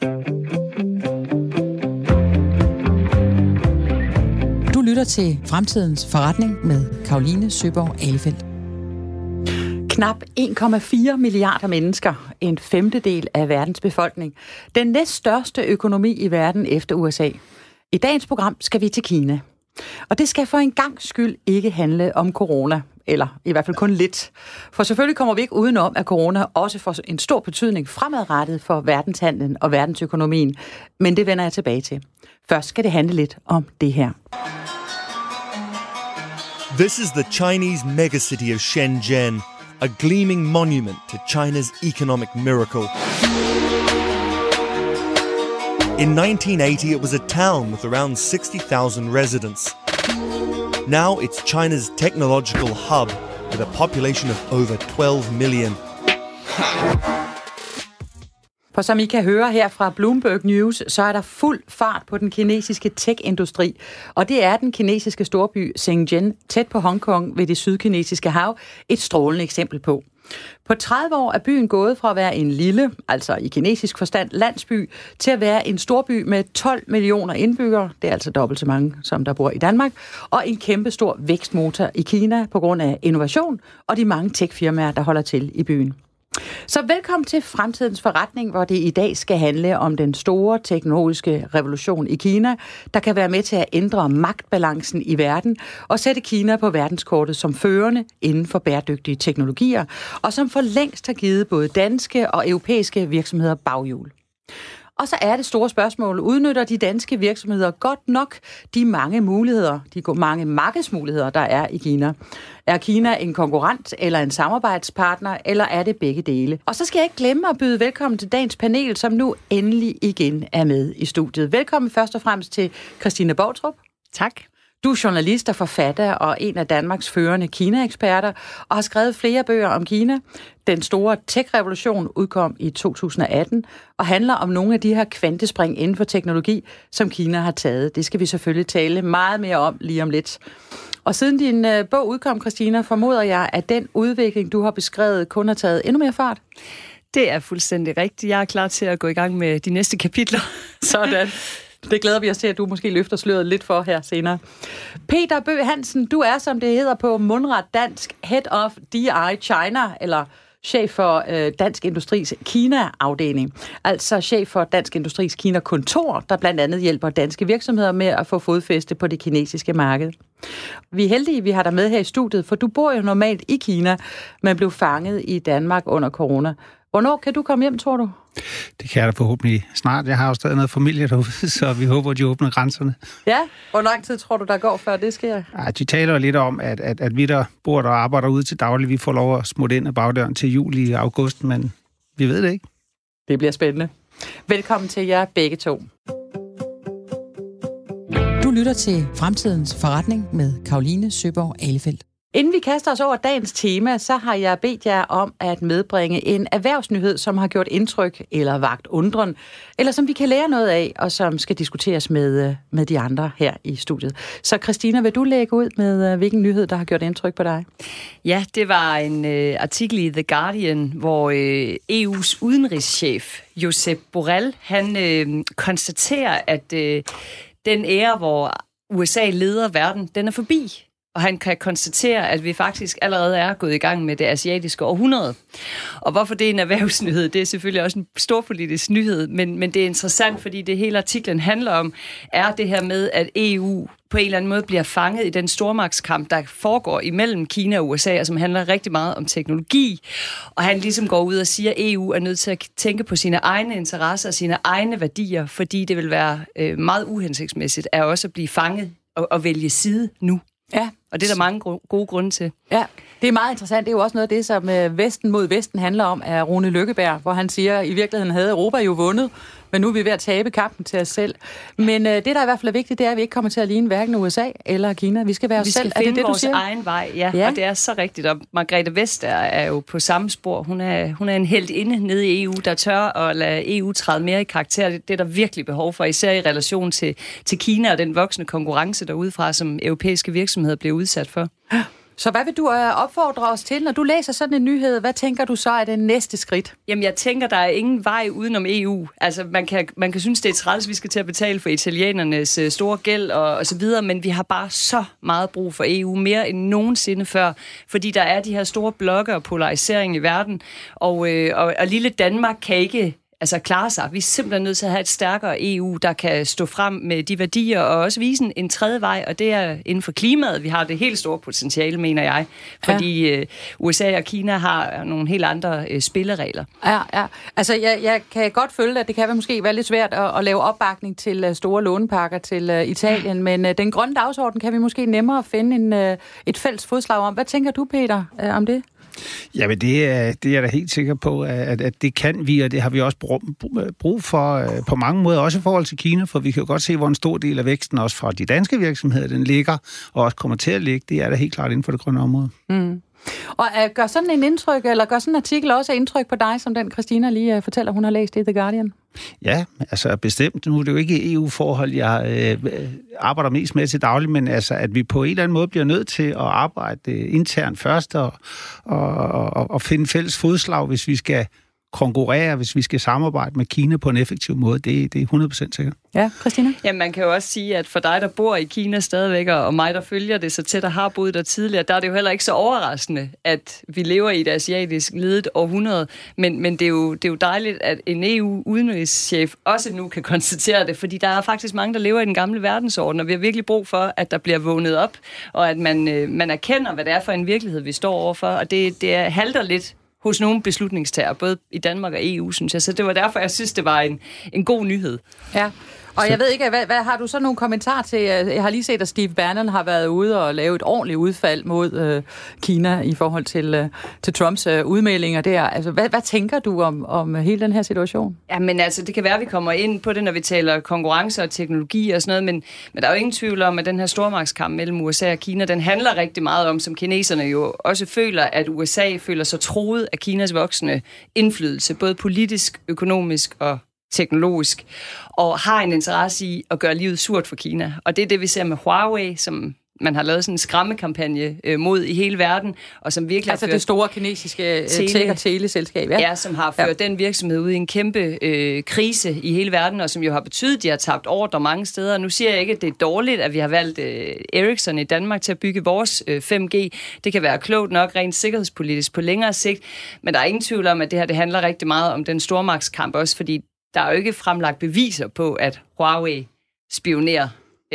Du lytter til Fremtidens Forretning med Caroline Søborg Ahlefeldt. Knap 1,4 milliarder mennesker, en femtedel af verdens befolkning. Den næststørste økonomi i verden efter USA. I dagens program skal vi til Kina. Og det skal for en gangs skyld ikke handle om corona, eller i hvert fald kun lidt. For selvfølgelig kommer vi ikke udenom, at corona også får en stor betydning fremadrettet for verdenshandlen og verdensøkonomien. Men det vender jeg tilbage til. Først skal det handle lidt om det her. This is the Chinese megacity of Shenzhen, a gleaming monument to China's economic miracle. In 1980, it was a town with around 60,000 residents. Now it's China's technological hub with a population of over 12 million. For som I kan høre her fra Bloomberg News, så er der fuld fart på den kinesiske tech-industri. Og det er den kinesiske storby Shenzhen, tæt på Hongkong ved det sydkinesiske hav, et strålende eksempel på. På 30 år er byen gået fra at være en lille, altså i kinesisk forstand, landsby, til at være en storby med 12 millioner indbyggere. Det er altså dobbelt så mange, som der bor i Danmark. Og en kæmpestor vækstmotor i Kina på grund af innovation og de mange tech-firmaer, der holder til i byen. Så velkommen til Fremtidens Forretning, hvor det i dag skal handle om den store teknologiske revolution i Kina, der kan være med til at ændre magtbalancen i verden og sætte Kina på verdenskortet som førende inden for bæredygtige teknologier, og som for længst har givet både danske og europæiske virksomheder baghjul. Og så er det store spørgsmål, udnytter de danske virksomheder godt nok de mange muligheder, de mange markedsmuligheder, der er i Kina? Er Kina en konkurrent eller en samarbejdspartner, eller er det begge dele? Og så skal jeg ikke glemme at byde velkommen til dagens panel, som nu endelig igen er med i studiet. Velkommen først og fremmest til Christina Boutrup. Tak. Du er journalist og forfatter og en af Danmarks førende Kina-eksperter og har skrevet flere bøger om Kina. Den store tech-revolution udkom i 2018 og handler om nogle af de her kvantespring inden for teknologi, som Kina har taget. Det skal vi selvfølgelig tale meget mere om lige om lidt. Og siden din bog udkom, Christina, formoder jeg, at den udvikling, du har beskrevet, kun har taget endnu mere fart? Det er fuldstændig rigtigt. Jeg er klar til at gå i gang med de næste kapitler. Sådan. Det glæder vi os til, at du måske løfter sløret lidt for her senere. Peter Bøgh Hansen, du er, som det hedder på mundret dansk, Head of DI China, eller chef for Dansk Industris Kina-afdeling. Altså chef for Dansk Industris Kina-kontor, der blandt andet hjælper danske virksomheder med at få fodfæste på det kinesiske marked. Vi er heldige, vi har dig med her i studiet, for du bor jo normalt i Kina, men blev fanget i Danmark under corona. Hvornår kan du komme hjem, tror du? Det kan jeg da forhåbentlig snart. Jeg har jo stadig noget familie derude, så vi håber, at de åbner grænserne. Ja? Hvor lang tid tror du, der går, før det sker? Ja, de taler jo lidt om, at vi, der bor der og arbejder ude til daglig, vi får lov at smutte ind ad bagdøren til juli og august, men vi ved det ikke. Det bliver spændende. Velkommen til jer begge to. Du lytter til Fremtidens Forretning med Caroline Søborg Ahlefeldt. Inden vi kaster os over dagens tema, så har jeg bedt jer om at medbringe en erhvervsnyhed, som har gjort indtryk eller vakt undren, eller som vi kan lære noget af, og som skal diskuteres med de andre her i studiet. Så Christina, vil du lægge ud med, hvilken nyhed, der har gjort indtryk på dig? Ja, det var en artikel i The Guardian, hvor EU's udenrigschef, Josep Borrell, han konstaterer, at den æra, hvor USA leder verden, den er forbi. Og han kan konstatere, at vi faktisk allerede er gået i gang med det asiatiske århundrede. Og hvorfor det er en erhvervsnyhed, det er selvfølgelig også en storpolitisk nyhed, men det er interessant, fordi det hele artiklen handler om, er det her med, at EU på en eller anden måde bliver fanget i den stormagtskamp, der foregår imellem Kina og USA, og som handler rigtig meget om teknologi. Og han ligesom går ud og siger, at EU er nødt til at tænke på sine egne interesser og sine egne værdier, fordi det vil være meget uhensigtsmæssigt at også blive fanget og vælge side nu. Ja. Og det er der mange gode grunde til. Ja, det er meget interessant. Det er jo også noget af det, som Vesten mod Vesten handler om, af Rune Lykkeberg, hvor han siger, at i virkeligheden havde Europa jo vundet, men nu er vi ved at tabe kampen til os selv. Men det, der i hvert fald er vigtigt, det er, at vi ikke kommer til at ligne hverken USA eller Kina. Vi skal være os selv. Vi skal finde vores egen vej, ja, og det er så rigtigt. Og Margrethe Vestager er jo på samme spor. Hun er en heltinde nede i EU, der tør at lade EU træde mere i karakter. Det er der virkelig behov for, især i relation til Kina og den voksende konkurrence derudefra, som europæiske virksomheder bliver udsat for. Så hvad vil du opfordre os til, når du læser sådan en nyhed? Hvad tænker du så er det næste skridt? Jamen, jeg tænker, der er ingen vej udenom EU. Altså, man kan synes, det er træls, vi skal til at betale for italienernes store gæld og så videre, men vi har bare så meget brug for EU, mere end nogensinde før, fordi der er de her store blokke og polarisering i verden, og lille Danmark kan ikke klare sig. Vi er simpelthen nødt til at have et stærkere EU, der kan stå frem med de værdier og også vise en tredje vej, og det er inden for klimaet. Vi har det helt store potentiale, mener jeg, fordi USA og Kina har nogle helt andre spilleregler. Ja. Altså, jeg kan godt følge, at det kan måske være lidt svært at lave opbakning til store lånepakker til Italien, men den grønne dagsorden kan vi måske nemmere finde et fælles fodslag om. Hvad tænker du, Peter, om det? Jamen, det er jeg da helt sikker på, at det kan vi, og det har vi også brug for på mange måder, også i forhold til Kina, for vi kan jo godt se, hvor en stor del af væksten også fra de danske virksomheder, den ligger, og også kommer til at ligge. Det er da helt klart inden for det grønne område. Mm. Og gør sådan en indtryk, eller gør sådan en artikel også indtryk på dig, som den Christina lige fortæller, hun har læst i The Guardian? Ja, altså bestemt. Nu er det jo ikke EU-forhold, jeg arbejder mest med til daglig, men altså, at vi på en eller anden måde bliver nødt til at arbejde internt først og finde fælles fodslag, hvis vi skal konkurrere, hvis vi skal samarbejde med Kina på en effektiv måde. Det er 100% sikkert. Ja, Christina? Jamen, man kan jo også sige, at for dig, der bor i Kina stadigvæk, og mig, der følger det så tæt og har boet der tidligere, der er det jo heller ikke så overraskende, at vi lever i et asiatisk ledet århundrede. Men det er jo dejligt, at en EU-udenrigschef også nu kan konstatere det, fordi der er faktisk mange, der lever i den gamle verdensorden, og vi har virkelig brug for, at der bliver vågnet op, og at man erkender, hvad det er for en virkelighed, vi står overfor, og det halter lidt hos nogle beslutningstager, både i Danmark og EU, synes jeg. Så det var derfor, jeg synes, det var en god nyhed. Ja, og jeg ved ikke, hvad har du så nogle kommentarer til? Jeg har lige set, at Steve Bannon har været ude og lave et ordentligt udfald mod Kina i forhold til Trumps udmeldinger der. Altså, hvad tænker du om hele den her situation? Jamen altså, det kan være, at vi kommer ind på det, når vi taler konkurrence og teknologi og sådan noget, men der er jo ingen tvivl om, at den her stormagtskamp mellem USA og Kina, den handler rigtig meget om, som kineserne jo også føler, at USA føler sig truet af Kinas voksende indflydelse, både politisk, økonomisk og teknologisk, og har en interesse i at gøre livet surt for Kina. Og det er det, vi ser med Huawei, som man har lavet sådan en skræmmekampagne mod i hele verden, og som virkelig altså har ført det store kinesiske tech- og teleselskab, ja, som har ført den virksomhed ud i en kæmpe krise i hele verden, og som jo har betydet, at de har tabt ordre mange steder. Nu siger jeg ikke, at det er dårligt, at vi har valgt Ericsson i Danmark til at bygge vores 5G. Det kan være klogt nok rent sikkerhedspolitisk på længere sigt, men der er ingen tvivl om, at det her det handler rigtig meget om den stormagtskamp også, fordi der er jo ikke fremlagt beviser på, at Huawei spionerer.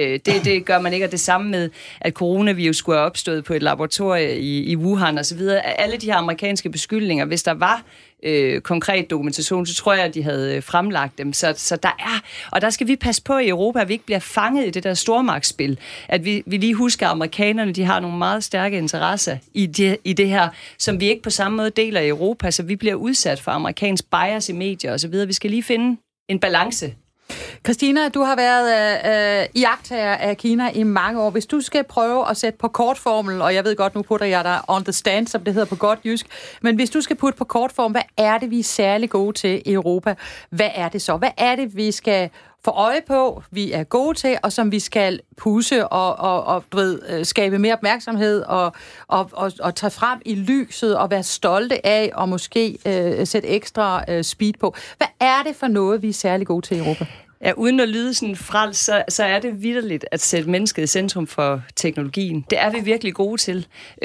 Det gør man ikke, og det samme med, at coronavirus skulle have opstået på et laboratorie i Wuhan og så videre. Alle de her amerikanske beskyldninger, hvis der var konkret dokumentation, så tror jeg, at de havde fremlagt dem. Så der er, og der skal vi passe på i Europa, at vi ikke bliver fanget i det der stormagtsspil. At vi lige husker, at amerikanerne, de har nogle meget stærke interesser i det her, som vi ikke på samme måde deler i Europa, så vi bliver udsat for amerikansk bias i medier og så videre. Vi skal lige finde en balance. Christina, du har været iagttager af Kina i mange år. Hvis du skal prøve at sætte på kortformel, og jeg ved godt, nu putter jeg dig on the stand, som det hedder på godt jysk, men hvis du skal putte på kortform, hvad er det, vi er særlig gode til i Europa? Hvad er det så? Hvad er det, vi skal få øje på, vi er gode til, og som vi skal pusse og skabe mere opmærksomhed og tage frem i lyset og være stolte af og måske sætte ekstra speed på. Hvad er det for noget, vi er særlig gode til i Europa? Ja, uden at lyde sådan frels, så er det vitterligt at sætte mennesket i centrum for teknologien. Det er vi virkelig gode til.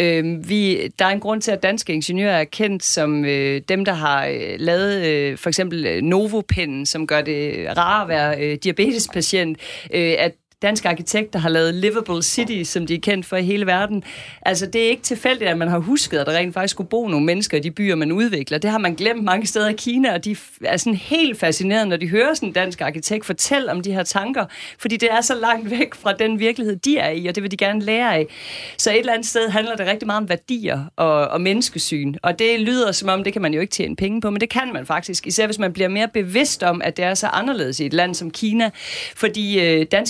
Der er en grund til, at danske ingeniører er kendt som dem, der har lavet for eksempel Novopennen, som gør det rarere at være diabetespatient, at danske arkitekter har lavet Livable City, som de er kendt for i hele verden. Altså, det er ikke tilfældigt, at man har husket, at der rent faktisk skulle bo nogle mennesker i de byer, man udvikler. Det har man glemt mange steder i Kina, og de er sådan helt fascineret, når de hører sådan en dansk arkitekt fortælle om de her tanker, fordi det er så langt væk fra den virkelighed, de er i, og det vil de gerne lære af. Så et eller andet sted handler det rigtig meget om værdier og menneskesyn, og det lyder som om, det kan man jo ikke tjene penge på, men det kan man faktisk, især hvis man bliver mere bevidst om, at det er så anderledes i et land som Kina, fordi danske virksomheder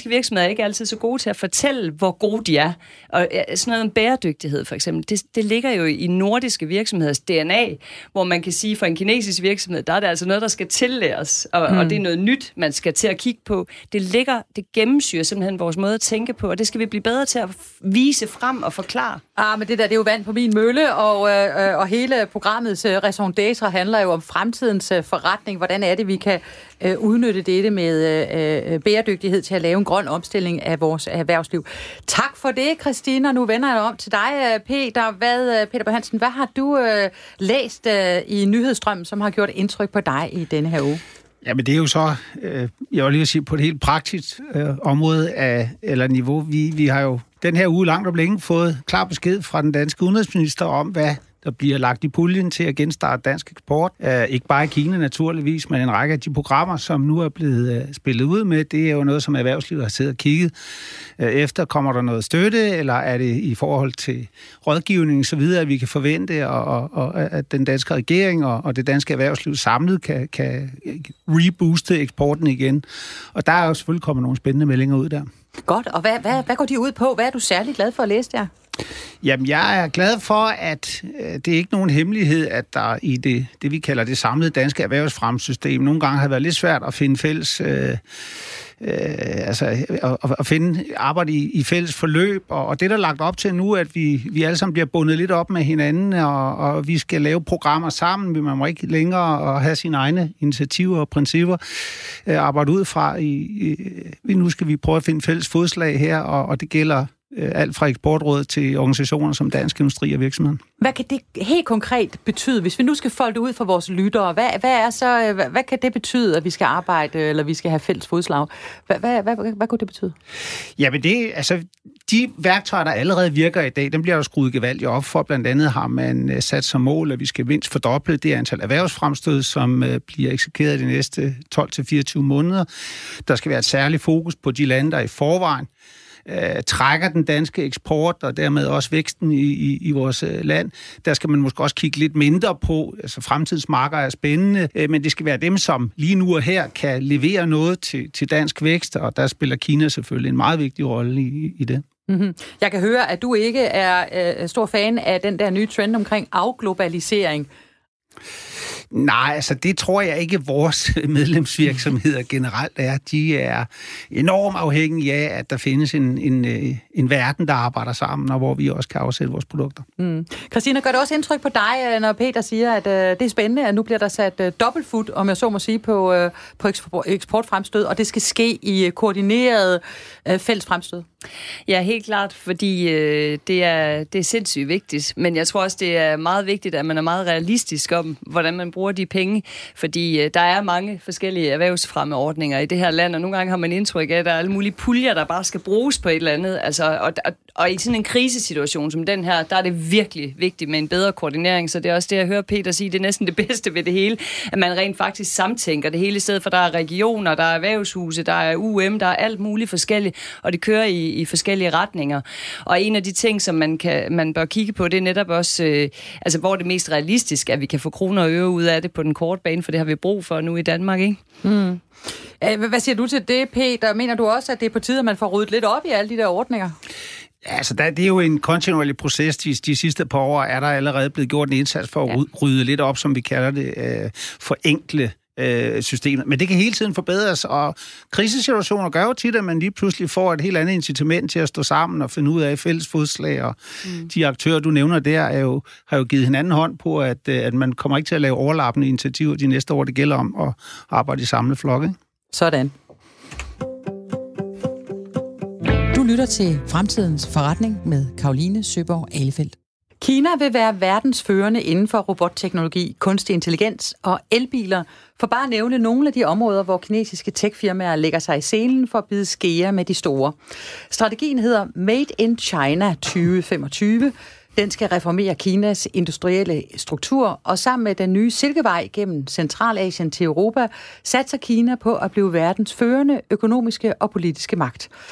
er ikke altid så gode til at fortælle, hvor gode de er. Og sådan noget om bæredygtighed, for eksempel, det ligger jo i nordiske virksomheders DNA, hvor man kan sige, for en kinesisk virksomhed, der er det altså noget, der skal tillæres, og det er noget nyt, man skal til at kigge på. Det gennemsyrer simpelthen vores måde at tænke på, og det skal vi blive bedre til at vise frem og forklare. Men det er jo vand på min mølle, og hele programmets raison d'être handler jo om fremtidens forretning. Hvordan er det, vi kan udnytte dette med bæredygtighed til at lave en grøn omstilling af vores erhvervsliv. Tak for det, Christina. Nu vender jeg om til dig, Peter. Peter Bøgh Hansen, hvad har du læst i nyhedsstrømmen, som har gjort indtryk på dig i denne her uge? Jamen det er jo så, jeg vil lige sige, på et helt praktisk område eller niveau. Vi har jo den her uge langt om længe fået klar besked fra den danske udenrigsminister om, hvad der bliver lagt i puljen til at genstarte dansk eksport. Ikke bare i Kina naturligvis, men en række af de programmer, som nu er blevet spillet ud med, det er jo noget, som erhvervslivet har siddet og kigget efter. Kommer der noget støtte, eller er det i forhold til rådgivning så videre, at vi kan forvente, og at den danske regering og det danske erhvervsliv samlet kan rebooste eksporten igen. Og der er jo selvfølgelig kommet nogle spændende meldinger ud der. Godt, og hvad går de ud på? Hvad er du særlig glad for at læse der? Jamen, jeg er glad for, at det er ikke nogen hemmelighed, at der i det vi kalder det samlede danske erhvervsfremsystem nogle gange har været lidt svært at finde fælles at finde arbejde i fælles forløb, og det der er lagt op til nu, at vi alle sammen bliver bundet lidt op med hinanden, og vi skal lave programmer sammen, vi må ikke længere have sine egne initiativer og principper arbejde ud fra. Nu skal vi prøve at finde fælles fodslag her, og det gælder alt fra eksportrådet til organisationer som Dansk Industri og virksomheden. Hvad kan det helt konkret betyde, hvis vi nu skal folde det ud for vores lyttere? Hvad kan det betyde, at vi skal arbejde, eller vi skal have fælles fodslag? Hvad kunne det betyde? Jamen de værktøjer, der allerede virker i dag, dem bliver der skruet gevaldigt op for. Blandt andet har man sat som mål, at vi skal mindst fordoble det antal erhvervsfremstød, som bliver eksekveret de næste 12-24 måneder. Der skal være et særligt fokus på de lande, der i forvejen trækker den danske eksport, og dermed også væksten i vores land. Der skal man måske også kigge lidt mindre på. Altså fremtidens marker er spændende, men det skal være dem, som lige nu og her kan levere noget til dansk vækst, og der spiller Kina selvfølgelig en meget vigtig rolle i det. Mm-hmm. Jeg kan høre, at du ikke er stor fan af den der nye trend omkring afglobalisering. Nej, altså det tror jeg ikke, vores medlemsvirksomheder generelt er. De er enormt afhængige af, at der findes en verden, der arbejder sammen, og hvor vi også kan afsætte vores produkter. Christina, gør det også indtryk på dig, når Peter siger, at det er spændende, at nu bliver der sat dobbeltfut, om jeg så må sige, på eksportfremstød, og det skal ske i koordineret fælles fremstød? Ja, helt klart, fordi det er sindssygt vigtigt, men jeg tror også, det er meget vigtigt, at man er meget realistisk om, hvordan man bruger de penge, fordi der er mange forskellige erhvervsfremmeordninger i det her land, og nogle gange har man indtryk af, at der er alle mulige puljer, der bare skal bruges på et eller andet, altså, og i sådan en krisesituation som den her, der er det virkelig vigtigt med en bedre koordinering, så det er også det, jeg hører Peter sige, det er næsten det bedste ved det hele, at man rent faktisk samtænker det hele i stedet for, der er regioner, der er erhvervshuse, der er UM, der er alt muligt forskelligt, og det kører i forskellige retninger. Og en af de ting, som man bør kigge på, det er netop også, hvor det er mest realistisk, at vi kan få kroner og øre ud af det på den korte bane, for det har vi brug for nu i Danmark, ikke? Hvad siger du til det, Peter? Mener du også, at det er på tide, at man får ryddet lidt op i alle de der ordninger? Altså, det er jo en kontinuerlig proces. De sidste par år er der allerede blevet gjort en indsats for at rydde lidt op, som vi kalder det, forenkle systemet. Men det kan hele tiden forbedres, og krisesituationer gør jo tit, at man lige pludselig får et helt andet incitament til at stå sammen og finde ud af fælles fodslag, og de aktører, du nævner der, har jo givet hinanden hånd på, at man kommer ikke til at lave overlappende initiativer de næste år. Det gælder om at arbejde i samlet flok, ikke? Sådan. Du lytter til Fremtidens Forretning med Caroline Søborg Ahlefeldt. Kina vil være verdensførende inden for robotteknologi, kunstig intelligens og elbiler, for bare at nævne nogle af de områder, hvor kinesiske techfirmaer lægger sig i selen for at bide skære med de store. Strategien hedder Made in China 2025. Den skal reformere Kinas industrielle struktur, og sammen med den nye Silkevej gennem Centralasien til Europa, satser Kina på at blive verdens førende økonomiske og politiske magt.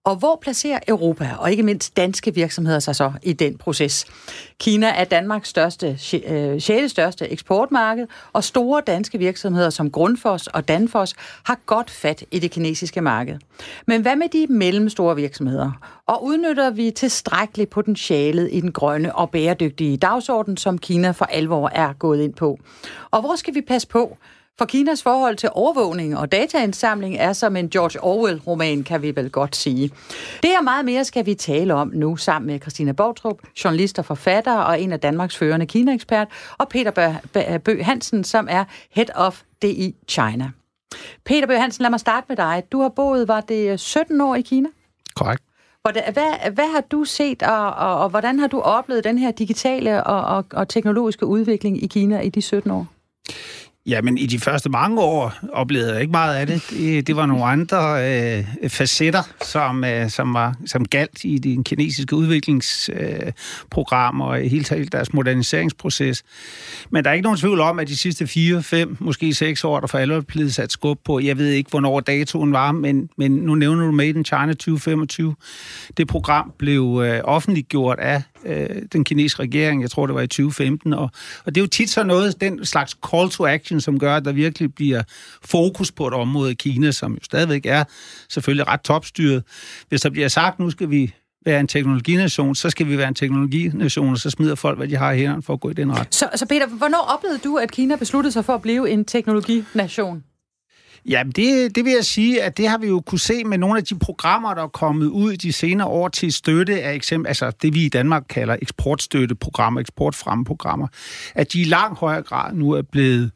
Og hvor placerer Europa og ikke mindst danske virksomheder sig så i den proces? Kina er Danmarks 6. største eksportmarked, og store danske virksomheder som Grundfos og Danfoss har godt fat i det kinesiske marked. Men hvad med de mellemstore virksomheder? Og udnytter vi tilstrækkeligt potentialet i den grønne og bæredygtige dagsorden, som Kina for alvor er gået ind på? Og hvor skal vi passe på? For Kinas forhold til overvågning og dataindsamling er som en George Orwell-roman, kan vi vel godt sige. Det og meget mere skal vi tale om nu sammen med Christina Boutrup, journalist og forfatter og en af Danmarks førende Kina-ekspert, og Peter Bøgh Hansen, som er Head of DI China. Peter Bøgh Hansen, lad mig starte med dig. Du har boet, var det 17 år i Kina? Korrekt. Hvad har du set, og hvordan har du oplevet den her digitale og teknologiske udvikling i Kina i de 17 år? Jamen, i de første mange år oplevede jeg ikke meget af det. Det var nogle andre facetter, som galt i de kinesiske udviklingsprogrammer og i hele taget deres moderniseringsproces. Men der er ikke nogen tvivl om, at de sidste 4, 5, måske 6 år, der for alvor blevet sat skub på. Jeg ved ikke, hvornår datoen var, men nu nævner du Made in China 2025. Det program blev offentliggjort af den kinesiske regering, jeg tror det var i 2015, og det er jo tit så noget, den slags call to action, som gør, at der virkelig bliver fokus på et område i Kina, som jo stadigvæk er selvfølgelig ret topstyret. Hvis der bliver sagt, nu skal vi være en teknologination, så skal vi være en teknologination, og så smider folk, hvad de har i hænderne for at gå i den ret. Så Peter, hvornår oplevede du, at Kina besluttede sig for at blive en teknologination? Ja, det vil jeg sige, at det har vi jo kunne se med nogle af de programmer, der er kommet ud de senere år til støtte af altså det vi i Danmark kalder eksportstøtteprogrammer, eksportfremmeprogrammer, at de i langt højere grad nu er blevet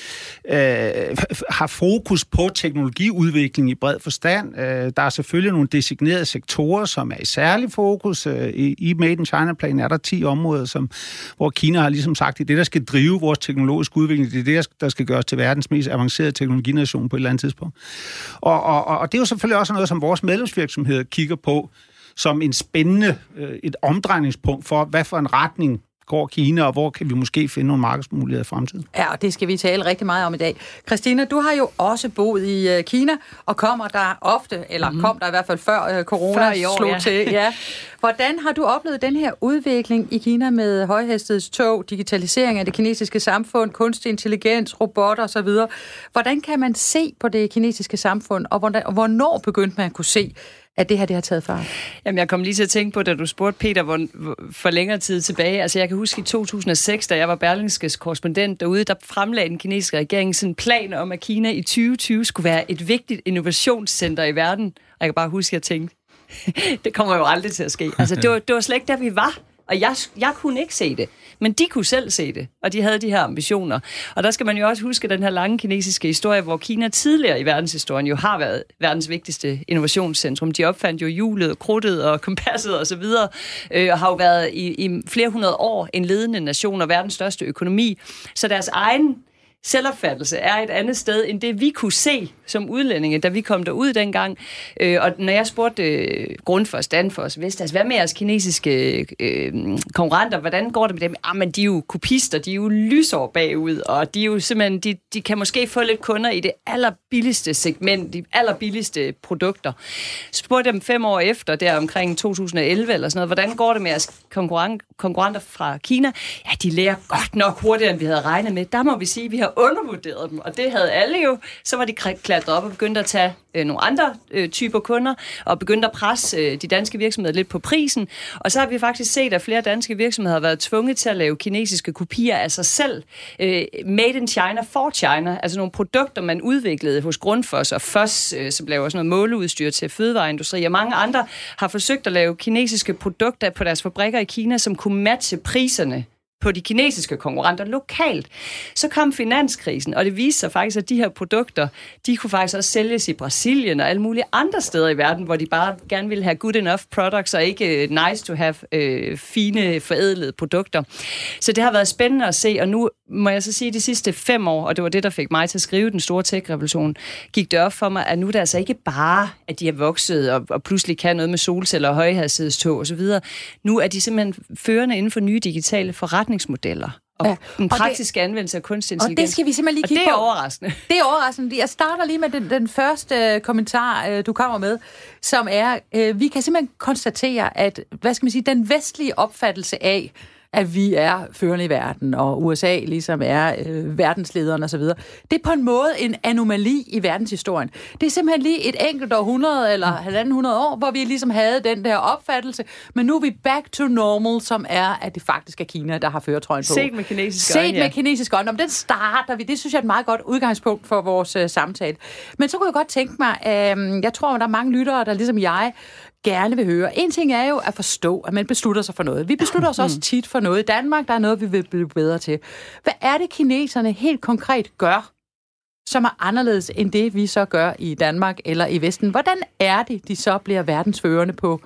har fokus på teknologiudvikling i bred forstand. Der er selvfølgelig nogle designerede sektorer, som er i særlig fokus. I Made in China-planen er der 10 områder, hvor Kina har ligesom sagt, det er det, der skal drive vores teknologiske udvikling. Det er det, der skal gøres til verdens mest avancerede teknologination på et eller andet tidspunkt. Og det er jo selvfølgelig også noget, som vores medlemsvirksomheder kigger på som en spændende, et omdrejningspunkt for, hvad for en retning går Kina, og hvor kan vi måske finde nogle markedsmuligheder i fremtiden. Ja, og det skal vi tale rigtig meget om i dag. Christina, du har jo også boet i Kina, og kommer der ofte, eller kom der i hvert fald før corona slog til. Ja. Hvordan har du oplevet den her udvikling i Kina med højhastighedstog, digitalisering af det kinesiske samfund, kunstig intelligens, robotter osv.? Hvordan kan man se på det kinesiske samfund, og hvornår begyndte man at kunne se, at det har taget fart? Jamen, jeg kom lige til at tænke på, da du spurgte Peter for længere tid tilbage. Altså, jeg kan huske i 2006, da jeg var Berlingskes korrespondent derude, der fremlagde den kinesiske regering sådan en plan om, at Kina i 2020 skulle være et vigtigt innovationscenter i verden. Og jeg kan bare huske, at jeg tænkte, det kommer jo aldrig til at ske. Altså, det var slet ikke der, vi var. Og jeg kunne ikke se det, men de kunne selv se det, og de havde de her ambitioner. Og der skal man jo også huske den her lange kinesiske historie, hvor Kina tidligere i verdenshistorien jo har været verdens vigtigste innovationscentrum. De opfandt jo hjulet, krudtet og kompasset og så videre, og har jo været i flere hundrede år en ledende nation og verdens største økonomi. Så deres egen selvopfattelse er et andet sted, end det vi kunne se som udlændinge, da vi kom derud dengang. Og når jeg spurgte Grundfos, Danfoss, Vestas, hvad med jeres kinesiske konkurrenter, hvordan går det med dem? Men de er jo kopister, de er jo lysår bagud, og de er jo simpelthen, de kan måske få lidt kunder i det allerbilligste segment, de allerbilligste produkter. Spurgte dem 5 år efter, der omkring 2011 eller sådan noget, hvordan går det med jeres konkurrenter fra Kina? Ja, de lærer godt nok hurtigere, end vi havde regnet med. Der må vi sige, at vi har undervurderet dem, og det havde alle jo. Så var de klatret op og begyndte at tage nogle andre typer kunder, og begyndte at presse de danske virksomheder lidt på prisen. Og så har vi faktisk set, at flere danske virksomheder har været tvunget til at lave kinesiske kopier af sig selv. Made in China for China, altså nogle produkter, man udviklede hos Grundfos og Foss, som laver sådan noget måleudstyr til fødevareindustri, og mange andre har forsøgt at lave kinesiske produkter på deres fabrikker i Kina, som kunne matche priserne på de kinesiske konkurrenter lokalt. Så kom finanskrisen, og det viste sig faktisk, at de her produkter, de kunne faktisk også sælges i Brasilien og alle mulige andre steder i verden, hvor de bare gerne ville have good enough products, og ikke nice to have fine, forædlede produkter. Så det har været spændende at se, og nu må jeg så sige, de sidste 5 år, og det var det, der fik mig til at skrive Den Store Tech-revolution, gik det op for mig, at nu er det altså ikke bare, at de er vokset og pludselig kan noget med solceller og højhastighedstog osv. Nu er de simpelthen førende inden for nye digitale forretningsmodeller. og den praktiske anvendelse af kunstig intelligens. Og det skal vi simpelthen lige kigge på. Og det er overraskende. Det er overraskende. Jeg starter lige med den første kommentar, du kommer med, som er, vi kan simpelthen konstatere, at, den vestlige opfattelse af, at vi er førende i verden, og USA ligesom er verdenslederen osv. Det er på en måde en anomali i verdenshistorien. Det er simpelthen lige et enkelt århundrede eller 150 år, hvor vi ligesom havde den der opfattelse, men nu er vi back to normal, som er, at det faktisk er Kina, der har førertrøjen på. Set med kinesisk øjne. Set med kinesisk øjne. Om den starter vi, det synes jeg er et meget godt udgangspunkt for vores samtale. Men så kunne jeg godt tænke mig, jeg tror, der er mange lyttere, der ligesom jeg gerne vil høre. En ting er jo at forstå, at man beslutter sig for noget. Vi beslutter os også tit for noget i Danmark. Der er noget, vi vil blive bedre til. Hvad er det, kineserne helt konkret gør, som er anderledes end det, vi så gør i Danmark eller i Vesten? Hvordan er det, de så bliver verdensførende på,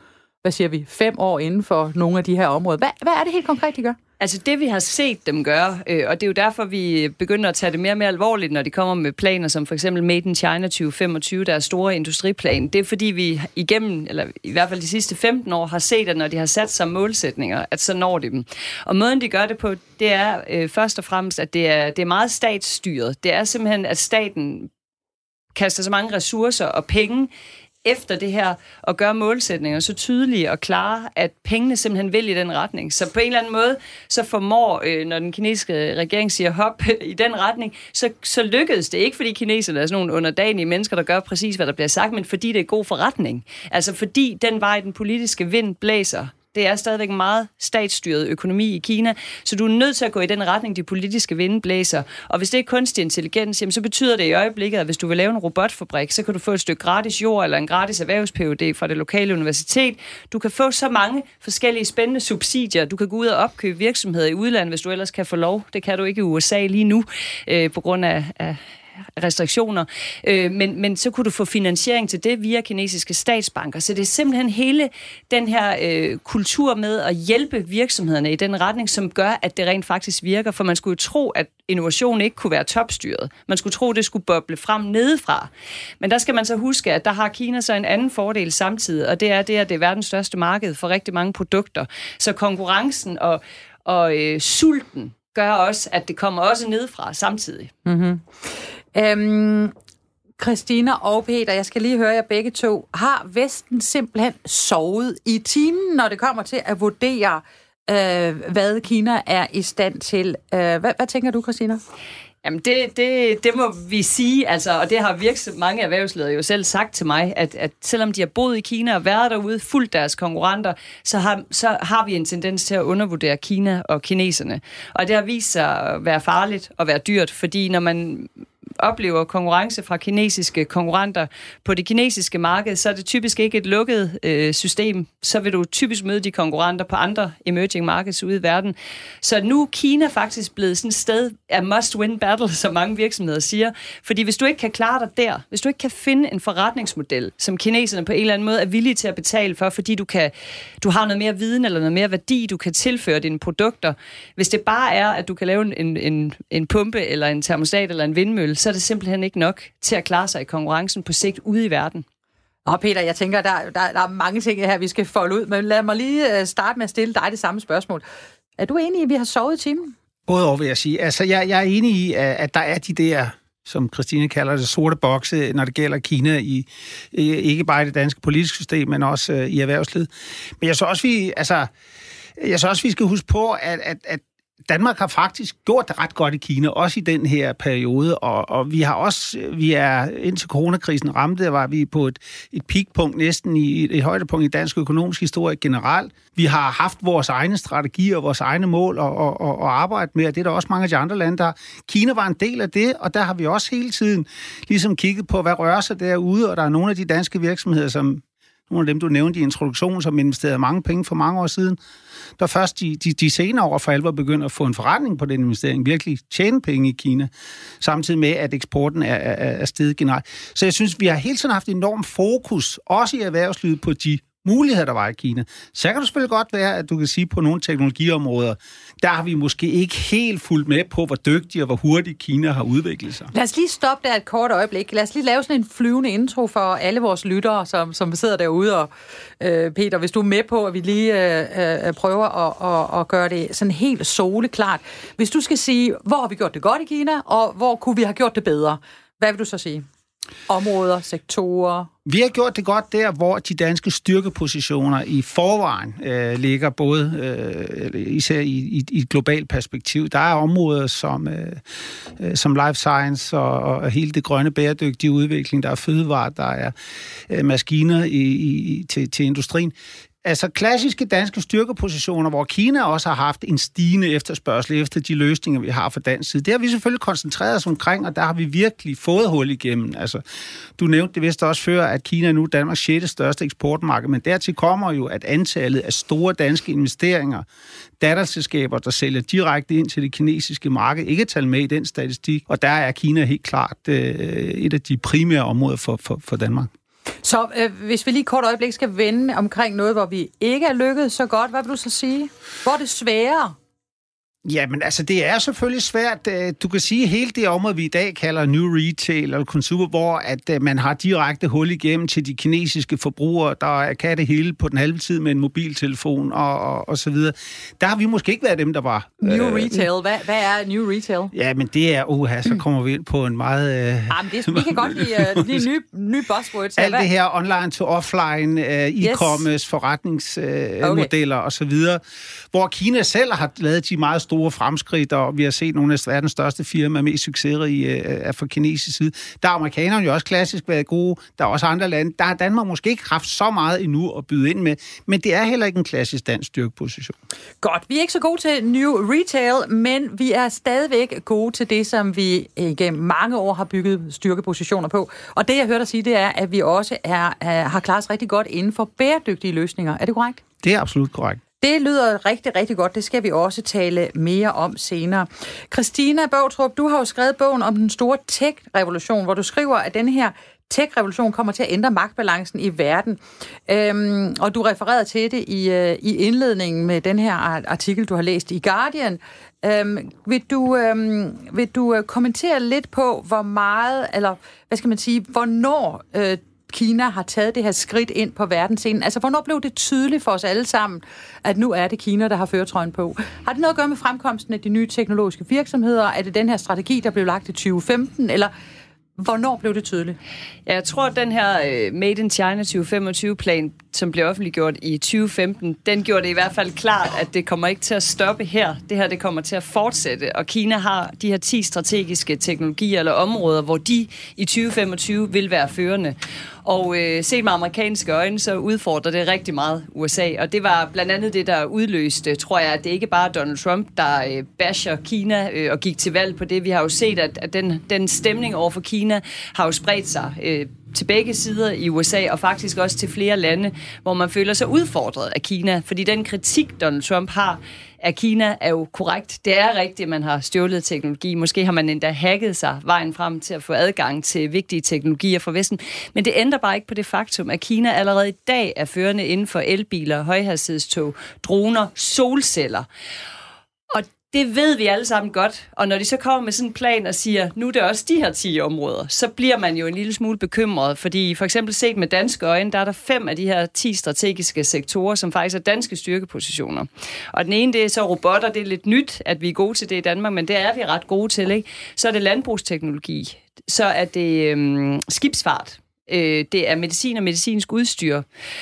5 år inden for nogle af de her områder? Hvad er det helt konkret, de gør? Altså det, vi har set dem gøre, og det er jo derfor, vi begynder at tage det mere og mere alvorligt, når de kommer med planer som for eksempel Made in China 2025, der er store industriplan. Det er fordi, vi igennem, eller i hvert fald de sidste 15 år, har set, at når de har sat sig målsætninger, at så når de dem. Og måden, de gør det på, det er først og fremmest, at det er meget statsstyret. Det er simpelthen, at staten kaster så mange ressourcer og penge efter det her, og gøre målsætninger så tydelige og klare, at pengene simpelthen vil i den retning. Så på en eller anden måde, så formår, når den kinesiske regering siger hop i den retning, så lykkedes det ikke, fordi kineserne er sådan nogle underdanige mennesker, der gør præcis, hvad der bliver sagt, men fordi det er god forretning. Altså fordi den vej, den politiske vind blæser, det er stadigvæk en meget statsstyret økonomi i Kina, så du er nødt til at gå i den retning, de politiske vinde blæser. Og hvis det er kunstig intelligens, jamen, så betyder det i øjeblikket, at hvis du vil lave en robotfabrik, så kan du få et stykke gratis jord eller en gratis erhvervs-PhD fra det lokale universitet. Du kan få så mange forskellige spændende subsidier. Du kan gå ud og opkøbe virksomheder i udlandet, hvis du ellers kan få lov. Det kan du ikke i USA lige nu, på grund af restriktioner, men så kunne du få finansiering til det via kinesiske statsbanker. Så det er simpelthen hele den her kultur med at hjælpe virksomhederne i den retning, som gør, at det rent faktisk virker. For man skulle jo tro, at innovation ikke kunne være topstyret. Man skulle tro, det skulle boble frem nedefra. Men der skal man så huske, at der har Kina så en anden fordel samtidig, og det er, at det er verdens største marked for rigtig mange produkter. Så konkurrencen og sulten gør også, at det kommer også nedefra samtidig. Mm-hmm. Christina og Peter, jeg skal lige høre jer begge to. Har Vesten simpelthen sovet i timen, når det kommer til at vurdere, hvad Kina er i stand til? Hvad tænker du, Christina? Jamen, det må vi sige, altså, og det har mange erhvervsledere jo selv sagt til mig, at selvom de har boet i Kina og været derude, fulgt deres konkurrenter, så har vi en tendens til at undervurdere Kina og kineserne. Og det har vist sig at være farligt og være dyrt, fordi når man oplever konkurrence fra kinesiske konkurrenter på det kinesiske marked, så er det typisk ikke et lukket system. Så vil du typisk møde de konkurrenter på andre emerging markets ude i verden. Så nu er Kina faktisk blevet sådan et sted af must-win battle, som mange virksomheder siger. Fordi hvis du ikke kan klare dig der, hvis du ikke kan finde en forretningsmodel, som kineserne på en eller anden måde er villige til at betale for, fordi du har noget mere viden eller noget mere værdi, du kan tilføre dine produkter. Hvis det bare er, at du kan lave en pumpe eller en termostat eller en vindmølle, så er det simpelthen ikke nok til at klare sig i konkurrencen på sigt ude i verden. Peter, jeg tænker, der er mange ting her, vi skal folde ud, men lad mig lige starte med at stille dig det samme spørgsmål. Er du enig i, at vi har sovet i timen? Både over vil jeg sige. Altså, jeg er enig i, at der er de der, som Christine kalder det, sorte bokse, når det gælder Kina, ikke bare i det danske politiske system, men også i erhvervslivet. Men jeg synes også, vi skal huske på, at Danmark har faktisk gjort det ret godt i Kina, også i den her periode, og vi er indtil coronakrisen ramte, var vi på et peakpunkt næsten i et højdepunkt i dansk økonomisk historie generelt. Vi har haft vores egne strategier og vores egne mål at arbejde med, og det er der også mange af de andre lande, der Kina var en del af det, og der har vi også hele tiden ligesom kigget på, hvad rører sig derude, og der er nogle af de danske virksomheder, som nogle af dem, du nævnte i introduktionen, som investerede mange penge for mange år siden, der først de senere år for alvor begynder at få en forretning på den investering, virkelig tjene penge i Kina, samtidig med, at eksporten er steget generelt. Så jeg synes, vi har hele tiden haft enorm fokus, også i erhvervslivet, på de muligheder, der var i Kina. Så kan det selvfølgelig godt være, at du kan sige, på nogle teknologiområder, der har vi måske ikke helt fulgt med på, hvor dygtig og hvor hurtigt Kina har udviklet sig. Lad os lige stoppe der et kort øjeblik. Lad os lige lave sådan en flyvende intro for alle vores lyttere, som sidder derude. Og Peter, hvis du er med på, at vi lige prøver at gøre det sådan helt soleklart. Hvis du skal sige, hvor har vi gjort det godt i Kina, og hvor kunne vi have gjort det bedre? Hvad vil du så sige? Områder, sektorer? Vi har gjort det godt der, hvor de danske styrkepositioner i forvejen ligger, både især i et globalt perspektiv. Der er områder som life science og hele det grønne bæredygtige udvikling. Der er fødevarer, der er maskiner til industrien. Altså klassiske danske styrkepositioner, hvor Kina også har haft en stigende efterspørgsel efter de løsninger, vi har fra dansk side. Det har vi selvfølgelig koncentreret os omkring, og der har vi virkelig fået hul igennem. Altså, du nævnte det vist også før, at Kina er nu Danmarks 6. største eksportmarked, men dertil kommer jo, at antallet af store danske investeringer, datterselskaber, der sælger direkte ind til det kinesiske marked, ikke er talt med i den statistik, og der er Kina helt klart et af de primære områder for Danmark. Så hvis vi lige kort øjeblik skal vende omkring noget, hvor vi ikke er lykkedes så godt, hvad vil du så sige? Hvor er det sværere? Jamen, altså, det er selvfølgelig svært. Du kan sige, hele det område, vi i dag kalder New Retail eller Consumer, hvor at man har direkte hul igennem til de kinesiske forbrugere, der kan det hele på den halve tid med en mobiltelefon og så videre. Der har vi måske ikke været dem, der var... New Retail. Hvad er New Retail? Ja, men det er... så kommer vi ind på en meget... vi kan godt lide nye buzzwords. Alt det her online to offline, e-commerce, forretningsmodeller og så videre, hvor Kina selv har lavet de meget store fremskridt, og vi har set nogle af verdens største firmaer mest succesrige af fra kinesisk side. Der er amerikanerne jo også klassisk været gode. Der er også andre lande. Der har Danmark måske ikke haft så meget endnu at byde ind med, men det er heller ikke en klassisk dansk styrkeposition. Godt. Vi er ikke så gode til New Retail, men vi er stadigvæk gode til det, som vi gennem mange år har bygget styrkepositioner på. Og det, jeg hørte dig sige, det er, at vi også har klaret os rigtig godt inden for bæredygtige løsninger. Er det korrekt? Det er absolut korrekt. Det lyder rigtig, rigtig godt. Det skal vi også tale mere om senere. Christina Boutrup, du har jo skrevet bogen om den store tech-revolution, hvor du skriver, at den her tech-revolution kommer til at ændre magtbalancen i verden. Og du refererede til det i indledningen med den her artikel, du har læst i Guardian. Vil du kommentere lidt på, hvor meget, eller hvad skal man sige, hvornår Kina har taget det her skridt ind på verdensscenen? Altså, hvornår blev det tydeligt for os alle sammen, at nu er det Kina, der har førertrøjen på? Har det noget at gøre med fremkomsten af de nye teknologiske virksomheder? Er det den her strategi, der blev lagt i 2015? Eller hvornår blev det tydeligt? Jeg tror, at den her Made in China 2025-plan, som blev offentliggjort i 2015, den gjorde det i hvert fald klart, at det kommer ikke til at stoppe her. Det her, det kommer til at fortsætte. Og Kina har de her 10 strategiske teknologier eller områder, hvor de i 2025 vil være førende. Og set med amerikanske øjne, så udfordrer det rigtig meget USA. Og det var blandt andet det, der udløste, tror jeg, at det ikke bare Donald Trump, der basher Kina og gik til valg på det. Vi har jo set, at den stemning over for Kina har jo spredt sig til begge sider i USA, og faktisk også til flere lande, hvor man føler sig udfordret af Kina. Fordi den kritik, Donald Trump har af Kina, er jo korrekt. Det er rigtigt, at man har stjålet teknologi. Måske har man endda hacket sig vejen frem til at få adgang til vigtige teknologier fra Vesten. Men det ændrer bare ikke på det faktum, at Kina allerede i dag er førende inden for elbiler, højhastighedstog, droner, solceller. Og det ved vi alle sammen godt, og når de så kommer med sådan en plan og siger, nu er det også de her 10 områder, så bliver man jo en lille smule bekymret, fordi for eksempel set med danske øjne, der er der 5 af de her 10 strategiske sektorer, som faktisk er danske styrkepositioner. Og den ene, det er så robotter, det er lidt nyt, at vi er gode til det i Danmark, men det er vi ret gode til, ikke? Så er det landbrugsteknologi, så er det skibsfart, det er medicin og medicinsk udstyr,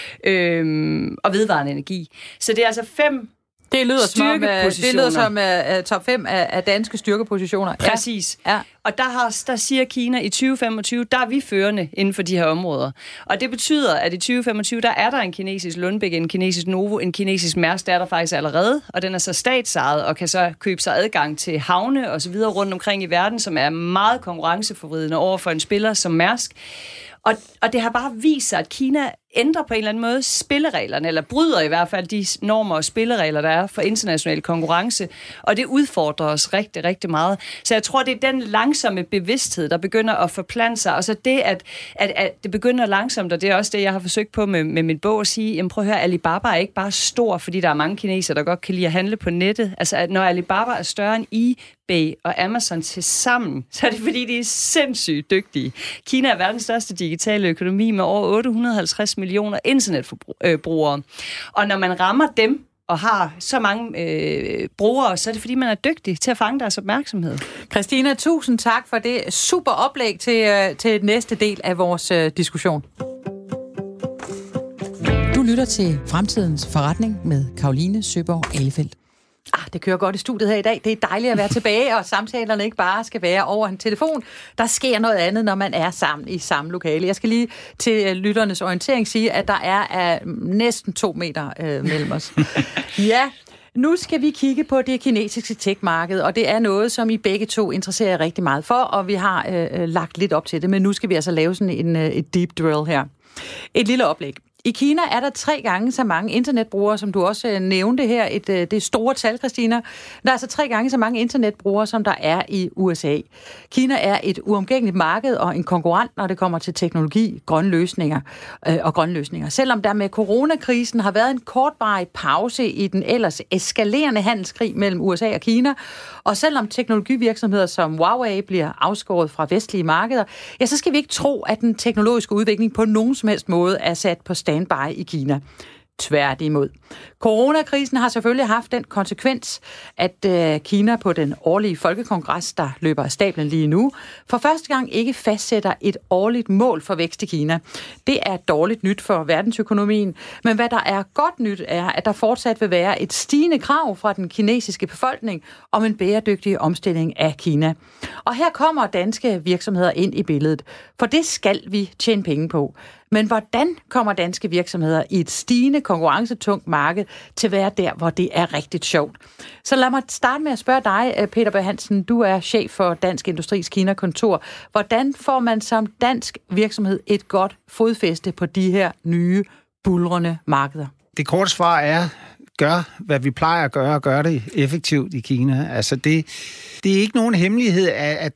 og vedvarende energi. Så det er altså 5 Det lyder som top 5 af danske styrkepositioner. Præcis. Ja. Og der siger Kina i 2025, der er vi førende inden for de her områder. Og det betyder, at i 2025, der er der en kinesisk Lundbeck, en kinesisk Novo, en kinesisk Mærsk, der er der faktisk allerede, og den er så statsejet og kan så købe sig adgang til havne og så videre rundt omkring i verden, som er meget konkurrenceforvridende over for en spiller som Mærsk. Og det har bare vist sig, at Kina ændrer på en eller anden måde spillereglerne, eller bryder i hvert fald de normer og spilleregler, der er for international konkurrence, og det udfordrer os rigtig, rigtig meget. Så jeg tror, det er den langsomme bevidsthed, der begynder at forplante sig, og så det, at det begynder langsomt, og det er også det, jeg har forsøgt på med min bog at sige, jamen prøv at høre, Alibaba er ikke bare stor, fordi der er mange kinesere, der godt kan lide at handle på nettet. Altså, at når Alibaba er større end eBay og Amazon til sammen, så er det fordi, de er sindssygt dygtige. Kina er verdens største digitale økonomi med over 850 millioner internetbrugere. Og når man rammer dem og har så mange brugere, så er det fordi, man er dygtig til at fange deres opmærksomhed. Christina, tusind tak for det super oplæg til næste del af vores diskussion. Du lytter til Fremtidens Forretning med Caroline Søborg Ahlefeldt. Det kører godt i studiet her i dag. Det er dejligt at være tilbage, og samtalerne ikke bare skal være over en telefon. Der sker noget andet, når man er sammen i samme lokale. Jeg skal lige til lytternes orientering sige, at der er næsten 2 meter mellem os. Ja, nu skal vi kigge på det kinesiske tech-marked, og det er noget, som I begge to interesserer jer rigtig meget for, og vi har lagt lidt op til det, men nu skal vi altså lave sådan et deep drill her. Et lille oplæg. I Kina er der 3 gange så mange internetbrugere, som du også nævnte her. Det store tal, Christina. Der er altså 3 gange så mange internetbrugere, som der er i USA. Kina er et uomgængeligt marked og en konkurrent, når det kommer til teknologi, grønne løsninger. Selvom der med coronakrisen har været en kortvarig pause i den ellers eskalerende handelskrig mellem USA og Kina, og selvom teknologivirksomheder som Huawei bliver afskåret fra vestlige markeder, ja, så skal vi ikke tro, at den teknologiske udvikling på nogen som helst måde er sat på standby i Kina. Tværtimod. Coronakrisen har selvfølgelig haft den konsekvens, at Kina på den årlige folkekongres, der løber af stablen lige nu, for første gang ikke fastsætter et årligt mål for vækst i Kina. Det er dårligt nyt for verdensøkonomien, men hvad der er godt nyt er, at der fortsat vil være et stigende krav fra den kinesiske befolkning om en bæredygtig omstilling af Kina. Og her kommer danske virksomheder ind i billedet, for det skal vi tjene penge på. Men hvordan kommer danske virksomheder i et stigende konkurrencetungt marked til at være der, hvor det er rigtig sjovt? Så lad mig starte med at spørge dig, Peter Bøgh Hansen. Du er chef for Dansk Industris Kina-kontor. Hvordan får man som dansk virksomhed et godt fodfæste på de her nye, buldrende markeder? Det korte svar er, gør, hvad vi plejer at gøre, og gør det effektivt i Kina. Altså det er ikke nogen hemmelighed,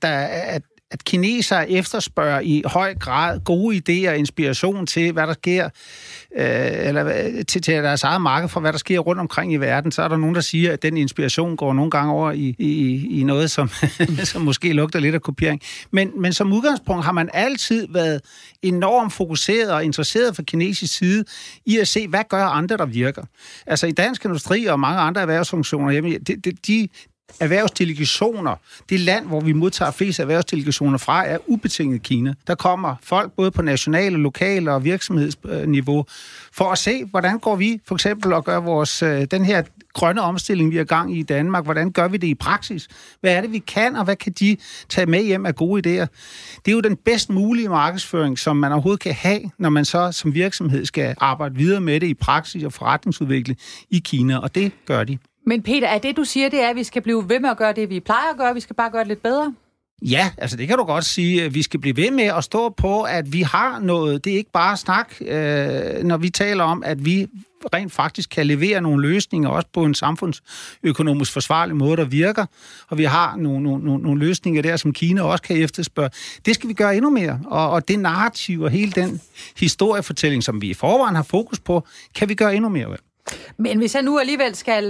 at kinesere efterspørger i høj grad gode idéer og inspiration til, hvad der sker, eller til deres eget marked for, hvad der sker rundt omkring i verden. Så er der nogen, der siger, at den inspiration går nogle gange over i noget, som måske lugter lidt af kopiering. Men som udgangspunkt har man altid været enormt fokuseret og interesseret fra kinesisk side i at se, hvad gør andre, der virker. Altså i Dansk Industri og mange andre erhvervsfunktioner, de erhvervsdelegationer, det land, hvor vi modtager flest erhvervsdelegationer fra, er ubetinget Kina. Der kommer folk både på nationale, lokale og virksomhedsniveau for at se, hvordan går vi for eksempel og gør vores den her grønne omstilling, vi er gang i Danmark, hvordan gør vi det i praksis? Hvad er det, vi kan, og hvad kan de tage med hjem af gode idéer? Det er jo den bedst mulige markedsføring, som man overhovedet kan have, når man så som virksomhed skal arbejde videre med det i praksis og forretningsudvikle i Kina, og det gør de. Men Peter, er det, du siger, det er, at vi skal blive ved med at gøre det, vi plejer at gøre? Vi skal bare gøre det lidt bedre? Ja, altså det kan du godt sige. Vi skal blive ved med at stå på, at vi har noget. Det er ikke bare snak, når vi taler om, at vi rent faktisk kan levere nogle løsninger, også på en samfundsøkonomisk forsvarlig måde, der virker. Og vi har nogle løsninger der, som Kina også kan efterspørge. Det skal vi gøre endnu mere. Og det narrativ og hele den historiefortælling, som vi i forvejen har fokus på, kan vi gøre endnu mere af. Men hvis jeg nu alligevel skal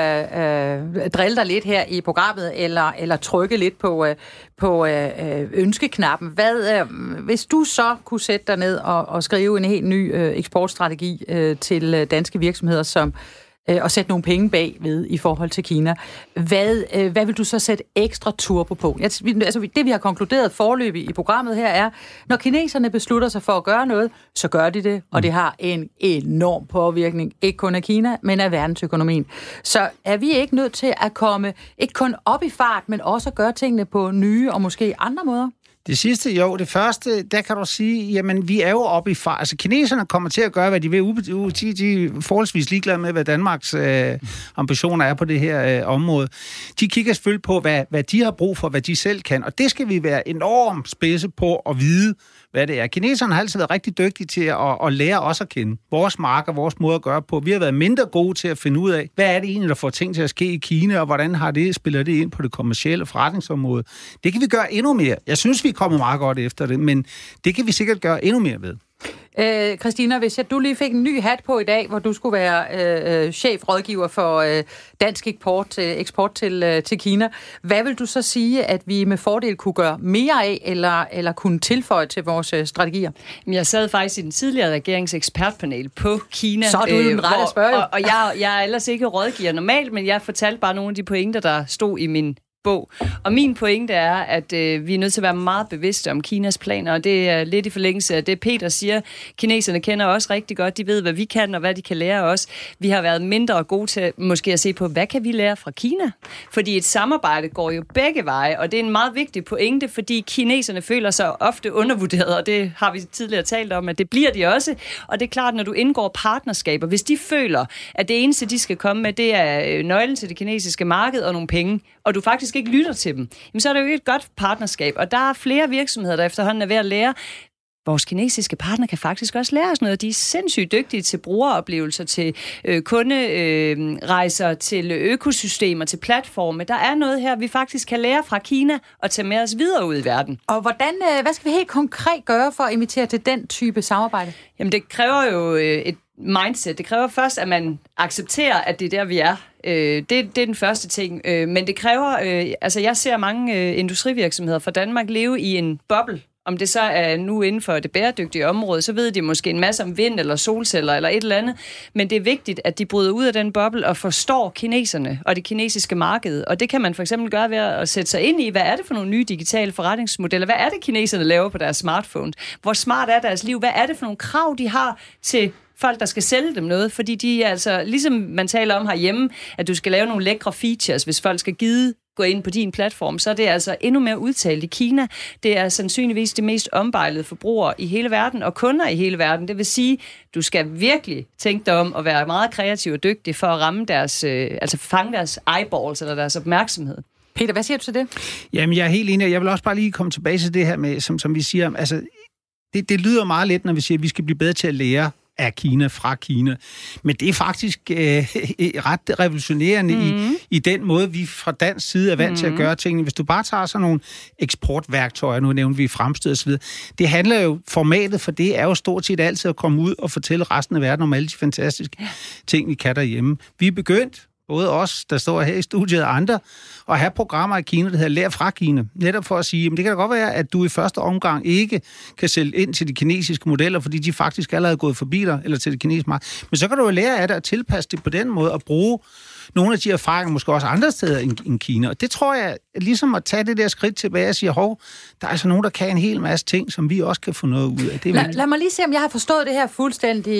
drille dig lidt her i programmet, eller trykke lidt på ønskeknappen, hvis du så kunne sætte dig ned og skrive en helt ny eksportstrategi til danske virksomheder, som og sætte nogle penge bagved i forhold til Kina. Hvad vil du så sætte ekstra turbo på? Altså, det, vi har konkluderet foreløbig i programmet her, er, når kineserne beslutter sig for at gøre noget, så gør de det, og det har en enorm påvirkning, ikke kun af Kina, men af verdensøkonomien. Så er vi ikke nødt til at komme ikke kun op i fart, men også at gøre tingene på nye og måske andre måder? Det sidste, jo. Det første, der kan du sige, jamen, vi er jo oppe i fart. Altså, kineserne kommer til at gøre, hvad de vil. De er forholdsvis ligeglade med, hvad Danmarks ambitioner er på det her område. De kigger selvfølgelig på, hvad de har brug for, hvad de selv kan. Og det skal vi være enormt spidse på at vide, hvad det er. Kineserne har altid været rigtig dygtige til at lære os at kende. Vores marker, vores måde at gøre på. Vi har været mindre gode til at finde ud af, hvad er det egentlig, der får ting til at ske i Kina, og hvordan spiller det ind på det kommercielle forretningsområde. Det kan vi gøre endnu mere. Jeg synes, vi er kommet meget godt efter det, men det kan vi sikkert gøre endnu mere ved. Christina, hvis du lige fik en ny hat på i dag, hvor du skulle være chefrådgiver for dansk eksport til Kina, hvad vil du så sige, at vi med fordel kunne gøre mere af, eller kunne tilføje til vores strategier? Jeg sad faktisk i den tidligere regerings ekspertpanel på Kina. Så er du den rette at spørge. Og jeg er ellers ikke rådgiver normalt, men jeg fortalte bare nogle af de pointer, der stod i min bog. Og min pointe er, at vi er nødt til at være meget bevidste om Kinas planer, og det er lidt i forlængelse af det, Peter siger. Kineserne kender os rigtig godt. De ved, hvad vi kan, og hvad de kan lære os. Vi har været mindre gode til måske at se på, hvad kan vi lære fra Kina? Fordi et samarbejde går jo begge veje, og det er en meget vigtig pointe, fordi kineserne føler sig ofte undervurderet, og det har vi tidligere talt om, at det bliver de også. Og det er klart, når du indgår partnerskaber, hvis de føler, at det eneste, de skal komme med, det er nøglen til det kinesiske marked og nogle penge, og du faktisk ikke lytter til dem, jamen så er det jo et godt partnerskab. Og der er flere virksomheder, der efterhånden er ved at lære. Vores kinesiske partner kan faktisk også lære os noget. De er sindssygt dygtige til brugeroplevelser, til kunderejser, til økosystemer, til platforme. Der er noget her, vi faktisk kan lære fra Kina og tage med os videre ud i verden. Og hvad skal vi helt konkret gøre for at invitere til den type samarbejde? Jamen det kræver jo et mindset. Det kræver først, at man accepterer, at det er der, vi er. Det er den første ting. Men det kræver... jeg ser mange industrivirksomheder fra Danmark leve i en boble. Om det så er nu inden for det bæredygtige område, så ved de måske en masse om vind eller solceller eller et eller andet. Men det er vigtigt, at de bryder ud af den boble og forstår kineserne og det kinesiske marked. Og det kan man for eksempel gøre ved at sætte sig ind i, hvad er det for nogle nye digitale forretningsmodeller? Hvad er det, kineserne laver på deres smartphone? Hvor smart er deres liv? Hvad er det for nogle krav, de har til folk, der skal sælge dem noget? Fordi de er altså, ligesom man taler om herhjemme, at du skal lave nogle lækre features, hvis folk skal gå ind på din platform, så er det altså endnu mere udtalt i Kina. Det er sandsynligvis de mest ombejlede forbrugere i hele verden, og kunder i hele verden. Det vil sige, du skal virkelig tænke dig om at være meget kreativ og dygtig for at ramme deres, fange deres eyeballs eller deres opmærksomhed. Peter, hvad siger du til det? Jamen, jeg er helt enig. Jeg vil også bare lige komme tilbage til det her med, som vi siger, altså, det lyder meget let, når vi siger, at vi skal blive bedre til at lære af Kina, fra Kina. Men det er faktisk ret revolutionerende i den måde, vi fra dansk side er vant til at gøre tingene. Hvis du bare tager sådan nogle eksportværktøjer, nu nævnte vi fremstød og så videre, det handler jo, formatet for det er jo stort set altid at komme ud og fortælle resten af verden om alle de fantastiske ting, vi kan derhjemme. Vi er begyndt, både os, der står her i studiet, og andre, at have programmer i Kina, der hedder Lær fra Kina. Netop for at sige, at det kan da godt være, at du i første omgang ikke kan sælge ind til de kinesiske modeller, fordi de faktisk allerede er gået forbi dig, eller til det kinesiske marked. Men så kan du jo lære af det at tilpasse det på den måde, og bruge nogle af de erfaringer, måske også andre steder end Kina. Og det tror jeg, ligesom at tage det der skridt tilbage og sige, hov, der er altså nogen, der kan en hel masse ting, som vi også kan få noget ud af. Lad mig lige se, om jeg har forstået det her fuldstændig,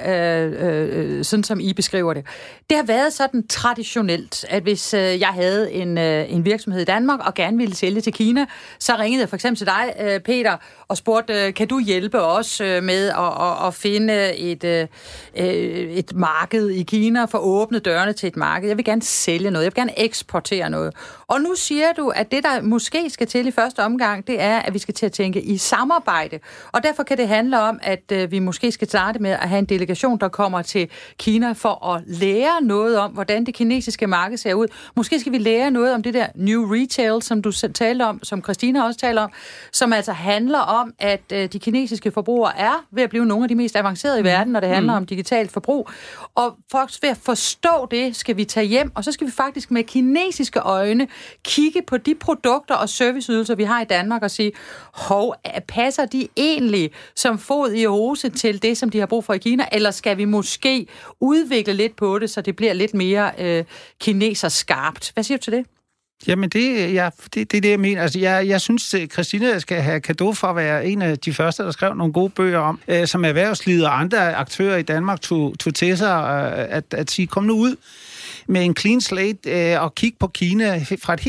sådan som I beskriver det. Det har været sådan traditionelt, at hvis jeg havde en virksomhed i Danmark og gerne ville sælge til Kina, så ringede jeg for eksempel til dig, Peter, og spurgte, kan du hjælpe os med at finde et marked i Kina, for at åbne dørene til et marked? Jeg vil gerne sælge noget, jeg vil gerne eksportere noget. Og nu siger du, at det, der måske skal til i første omgang, det er, at vi skal til at tænke i samarbejde. Og derfor kan det handle om, at vi måske skal starte med at have en delegation, der kommer til Kina for at lære noget om, hvordan det kinesiske marked ser ud. Måske skal vi lære noget om det der New Retail, som du talte om, som Christina også taler om, som altså handler om, at de kinesiske forbrugere er ved at blive nogle af de mest avancerede i verden, når det handler om digitalt forbrug. Og for at forstå det, skal vi tage hjem, og så skal vi faktisk med kinesiske øjne kigge på de produkter og serviceydelser, vi har i Danmark, og sige, passer de egentlig som fod i hose til det, som de har brug for i Kina, eller skal vi måske udvikle lidt på det, så det bliver lidt mere kineserskarpt? Hvad siger du til det? Jamen, det er det, jeg mener. Altså, jeg synes, at Christina skal have cadeau for at være en af de første, der skrev nogle gode bøger om, som erhvervslivet og andre aktører i Danmark tog til sig at sige, kom nu ud. med en clean slate og kigge på Kina fra et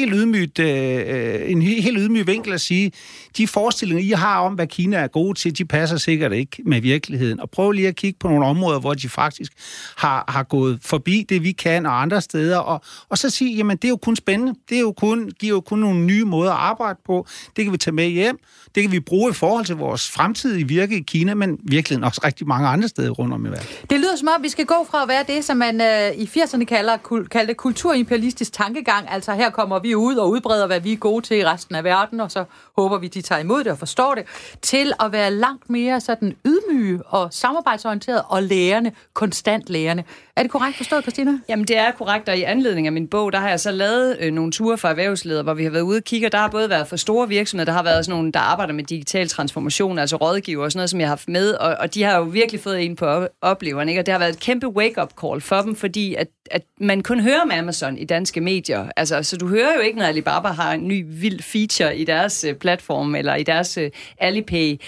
en helt ydmyg vinkel og sige, de forestillinger, I har om, hvad Kina er gode til, de passer sikkert ikke med virkeligheden. Og prøv lige at kigge på nogle områder, hvor de faktisk har gået forbi det, vi kan, og andre steder, og så sige, jamen, det er jo kun spændende. Det er jo giver jo kun nogle nye måder at arbejde på. Det kan vi tage med hjem. Det kan vi bruge i forhold til vores fremtidige virke i Kina, men virkelig også rigtig mange andre steder rundt om i verden. Det lyder som om, vi skal gå fra at være det, som man i 80'erne kaldte kulturimperialistisk tankegang. Altså her kommer vi ud og udbreder, hvad vi er gode til i resten af verden, og så håber vi, de tager imod det og forstår det, til at være langt mere sådan ydmyge og samarbejdsorienteret og lærende, konstant lærende. Er det korrekt forstået, Christina? Jamen, det er korrekt, og i anledning af min bog, der har jeg så lavet nogle ture for erhvervsledere, hvor vi har været ude og kigge, og der har både været for store virksomheder, der har været sådan nogle, der arbejder med digital transformation, altså rådgiver og sådan noget, som jeg har haft med, og de har jo virkelig fået en på opleveren, ikke? Og det har været et kæmpe wake-up call for dem, fordi at man kun hører om Amazon i danske medier. Altså, så du hører jo ikke, når Alibaba har en ny vild feature i deres platform, eller i deres Alipay.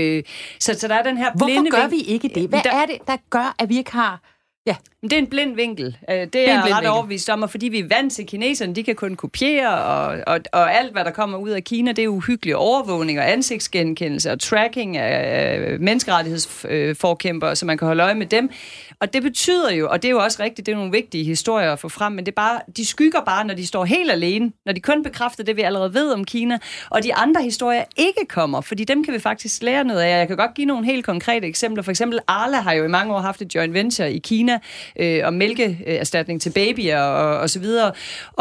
Så der er den her blinde... Hvorfor gør vi ikke det? Hvad er det, der gør, at vi ikke har... Ja. Det er en blind vinkel. Det er ret overbevist om, og fordi vi er vant til kineserne, de kan kun kopiere, og alt, hvad der kommer ud af Kina, det er uhyggelig overvågning og ansigtsgenkendelse og tracking af menneskerettighedsforkæmpere, så man kan holde øje med dem. Og det betyder jo, og det er jo også rigtigt, det er nogle vigtige historier at få frem, men det er bare, de skygger bare, når de står helt alene, når de kun bekræfter det, vi allerede ved om Kina, og de andre historier ikke kommer, fordi dem kan vi faktisk lære noget af. Jeg kan godt give nogle helt konkrete eksempler. For eksempel Arla har jo i mange år haft et joint venture i Kina, og mælkeerstatning til babyer og så videre.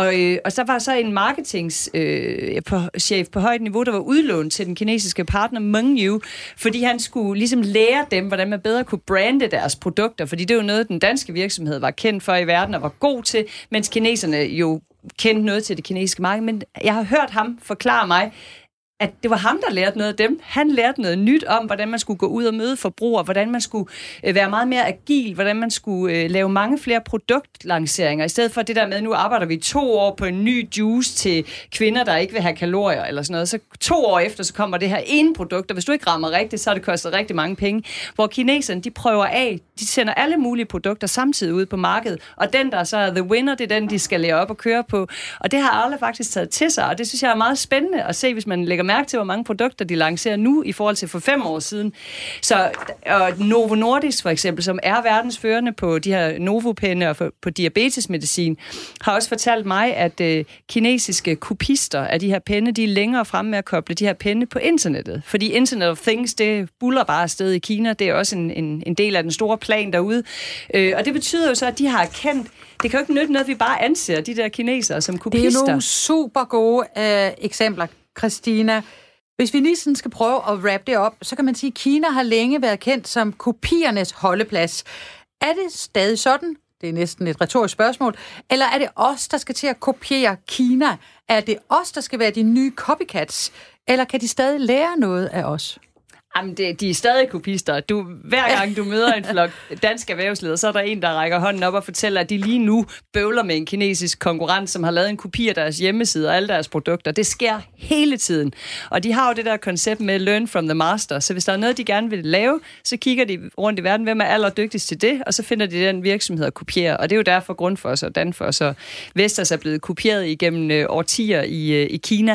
Og så var så en marketingschef på højt niveau, der var udlånt til den kinesiske partner Mengniu, fordi han skulle ligesom lære dem, hvordan man bedre kunne brande deres produkter, fordi det er jo noget, den danske virksomhed var kendt for i verden og var god til, mens kineserne jo kendte noget til det kinesiske marked. Men jeg har hørt ham forklare mig, at det var ham, der lærte noget af dem. Han lærte noget nyt om, hvordan man skulle gå ud og møde forbrugere, hvordan man skulle være meget mere agil, hvordan man skulle lave mange flere produktlanceringer, i stedet for det der med, nu arbejder vi 2 år på en ny juice til kvinder, der ikke vil have kalorier eller sådan noget. Så 2 år efter, så kommer det her ene produkt, og hvis du ikke rammer rigtigt, så har det kostet rigtig mange penge. Hvor kineserne, de prøver af, de sender alle mulige produkter samtidig ud på markedet, og den, der så er the winner, det er den, de skal lære op og køre på. Og det har alle faktisk taget til sig, og det synes jeg er meget spændende at se, hvis man lægger mærke til, hvor mange produkter de lancerer nu i forhold til for 5 år siden. Så Novo Nordisk for eksempel, som er verdensførende på de her Novopenne og på diabetesmedicin, har også fortalt mig, at kinesiske kopister af de her penne, de er længere fremme med at koble de her penne på internettet. Fordi Internet of Things, det buller bare afsted i Kina. Det er også en del af den store plan derude. Og det betyder jo så, at de har erkendt, det kan jo ikke nytte noget, vi bare anser de der kinesere som kopister. Det er nogle super gode eksempler, Christina. Hvis vi lige sådan skal prøve at wrap det op, så kan man sige, at Kina har længe været kendt som kopiernes holdeplads. Er det stadig sådan? Det er næsten et retorisk spørgsmål. Eller er det os, der skal til at kopiere Kina? Er det os, der skal være de nye copycats? Eller kan de stadig lære noget af os? Jamen, de er stadig kopister. Hver gang du møder en flok danske erhvervsledere, så er der en, der rækker hånden op og fortæller, at de lige nu bøvler med en kinesisk konkurrent, som har lavet en kopi af deres hjemmeside og alle deres produkter. Det sker hele tiden. Og de har jo det der koncept med learn from the master. Så hvis der er noget, de gerne vil lave, så kigger de rundt i verden, hvem er allerdygtigst til det, og så finder de den virksomhed at kopiere. Og det er jo derfor Grundfos og Danfoss og Vestas er blevet kopieret igennem årtier i Kina.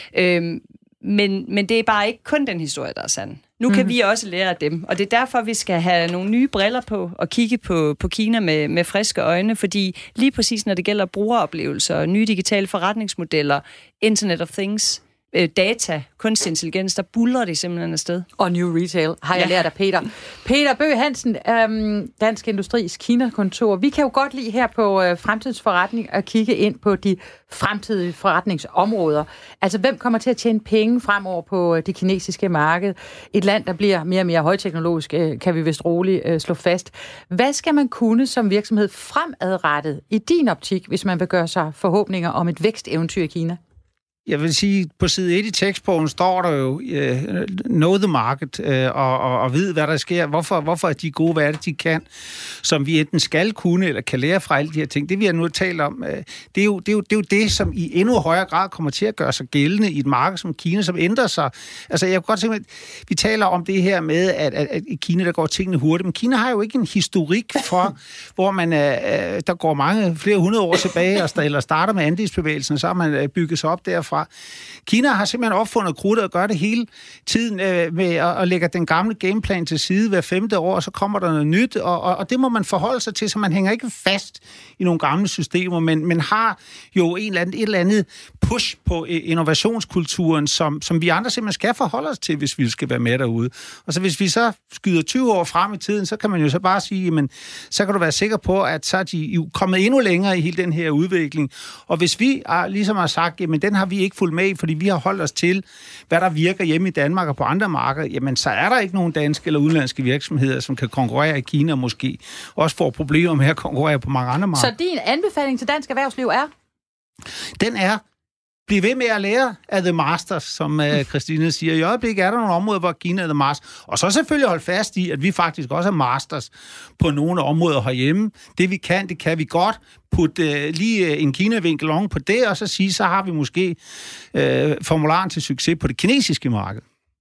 Men det er bare ikke kun den historie, der er sand. Nu kan vi også lære af dem, og det er derfor, vi skal have nogle nye briller på og kigge på Kina med friske øjne, fordi lige præcis når det gælder brugeroplevelser, nye digitale forretningsmodeller, Internet of Things, data, kunstig intelligens, der buldrer det simpelthen afsted. Og New Retail, har jeg lært af Peter. Peter Bøgh Hansen, Dansk Industris Kina-kontor. Vi kan jo godt lide her på Fremtidsforretning at kigge ind på de fremtidige forretningsområder. Altså, hvem kommer til at tjene penge fremover på det kinesiske marked? Et land, der bliver mere og mere højteknologisk, kan vi vist roligt slå fast. Hvad skal man kunne som virksomhed fremadrettet i din optik, hvis man vil gøre sig forhåbninger om et væksteventyr i Kina? Jeg vil sige, på side 1 i tekstbogen står der jo, know the market, og vide, hvad der sker. Hvorfor er de gode, hvad er det, de kan, som vi enten skal kunne, eller kan lære fra alle de her ting. Det vi har nu talt om, det er jo det, som i endnu højere grad kommer til at gøre sig gældende i et marked som Kina, som ændrer sig. Altså, jeg kunne godt tænke mig, vi taler om det her med, at i Kina, der går tingene hurtigt, men Kina har jo ikke en historik for, hvor man, der går flere hundrede år tilbage, eller starter med andelsbevægelsen, så har man bygget sig op derfra. Kina har simpelthen opfundet krudtet at gøre det hele tiden med at lægge den gamle gameplan til side hver 5. år, og så kommer der noget nyt, og det må man forholde sig til, så man hænger ikke fast i nogle gamle systemer, men har jo et eller andet push på innovationskulturen, som vi andre simpelthen skal forholde os til, hvis vi skal være med derude. Og så hvis vi så skyder 20 år frem i tiden, så kan man jo så bare sige, jamen, så kan du være sikker på, at så er de jo kommet endnu længere i hele den her udvikling. Og hvis vi ligesom har sagt, jamen, den har vi ikke fulgt med i, fordi vi har holdt os til, hvad der virker hjemme i Danmark og på andre markeder, jamen, så er der ikke nogen danske eller udenlandske virksomheder, som kan konkurrere i Kina, måske også får problemer med at konkurrere på mange andre markeder. Så din anbefaling til dansk erhvervsliv er? Den er, bliv ved med at lære af the masters, som Christine siger. I øjeblikket er der nogle områder, hvor Kina er the master. Og så selvfølgelig holde fast i, at vi faktisk også er masters på nogle områder herhjemme. Det vi kan, det kan vi godt. Putte lige en Kina-vinkel oven på det, og så sige, så har vi måske formularen til succes på det kinesiske marked.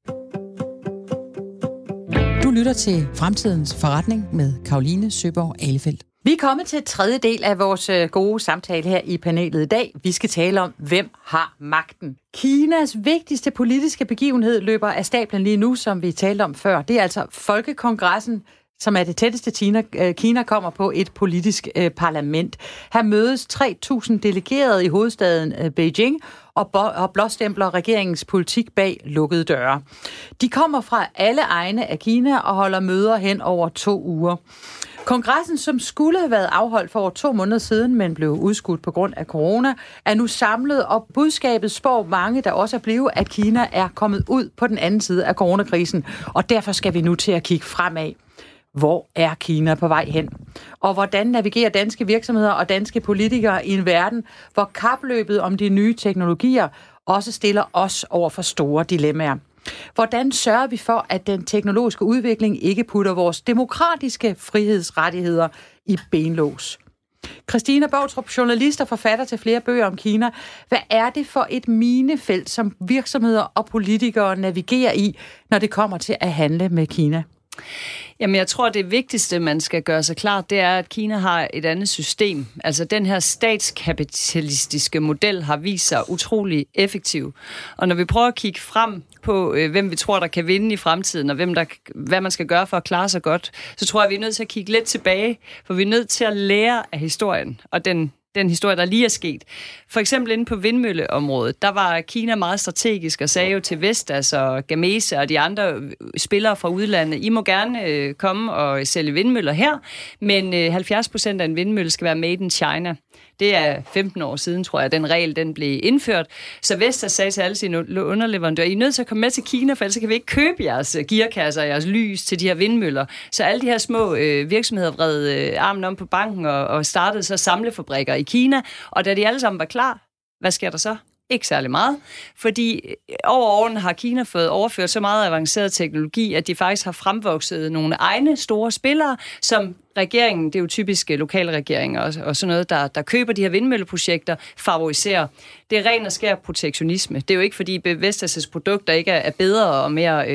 Du lytter til Fremtidens Forretning med Caroline Søborg Ahlefeldt. Vi er kommet til tredje del af vores gode samtale her i panelet i dag. Vi skal tale om, hvem har magten. Kinas vigtigste politiske begivenhed løber af stablen lige nu, som vi talte om før. Det er altså Folkekongressen, som er det tætteste Kina kommer på et politisk parlament. Her mødes 3.000 delegerede i hovedstaden Beijing og blåstempler regeringens politik bag lukkede døre. De kommer fra alle egne af Kina og holder møder hen over 2 uger. Kongressen, som skulle have været afholdt for over 2 måneder siden, men blev udskudt på grund af corona, er nu samlet, og budskabet spår mange, der også er blevet, at Kina er kommet ud på den anden side af coronakrisen, og derfor skal vi nu til at kigge fremad. Hvor er Kina på vej hen? Og hvordan navigerer danske virksomheder og danske politikere i en verden, hvor kapløbet om de nye teknologier også stiller os over for store dilemmaer? Hvordan sørger vi for, at den teknologiske udvikling ikke putter vores demokratiske frihedsrettigheder i benlås? Christina Boutrup, journalist og forfatter til flere bøger om Kina. Hvad er det for et minefelt, som virksomheder og politikere navigerer i, når det kommer til at handle med Kina? Jamen, jeg tror, det vigtigste, man skal gøre sig klart, det er, at Kina har et andet system. Altså, den her statskapitalistiske model har vist sig utrolig effektiv. Og når vi prøver at kigge frem på, hvem vi tror, der kan vinde i fremtiden, og hvad man skal gøre for at klare sig godt, så tror jeg, vi er nødt til at kigge lidt tilbage, for vi er nødt til at lære af historien, og den historie, der lige er sket. For eksempel inde på vindmølleområdet, der var Kina meget strategisk og sagde jo til Vestas og Gamesa og de andre spillere fra udlandet, I må gerne komme og sælge vindmøller her, men 70% af en vindmølle skal være made in China. Det er 15 år siden, tror jeg, den regel den blev indført. Så Vestas sagde til alle sine underleverandører, I er nødt til at komme med til Kina, for ellers kan vi ikke købe jeres gearkasser og jeres lys til de her vindmøller. Så alle de her små virksomheder vred armen om på banken og startede så samlefabrikker i Kina. Og da de alle sammen var klar, hvad sker der så? Ikke særlig meget, fordi over årene har Kina fået overført så meget avanceret teknologi, at de faktisk har fremvokset nogle egne store spillere, som regeringen, det er jo typisk lokale regeringer og sådan noget, der køber de her vindmølleprojekter, favoriserer. Det er ren og skær protektionisme. Det er jo ikke, fordi Vestas' produkter ikke er bedre og mere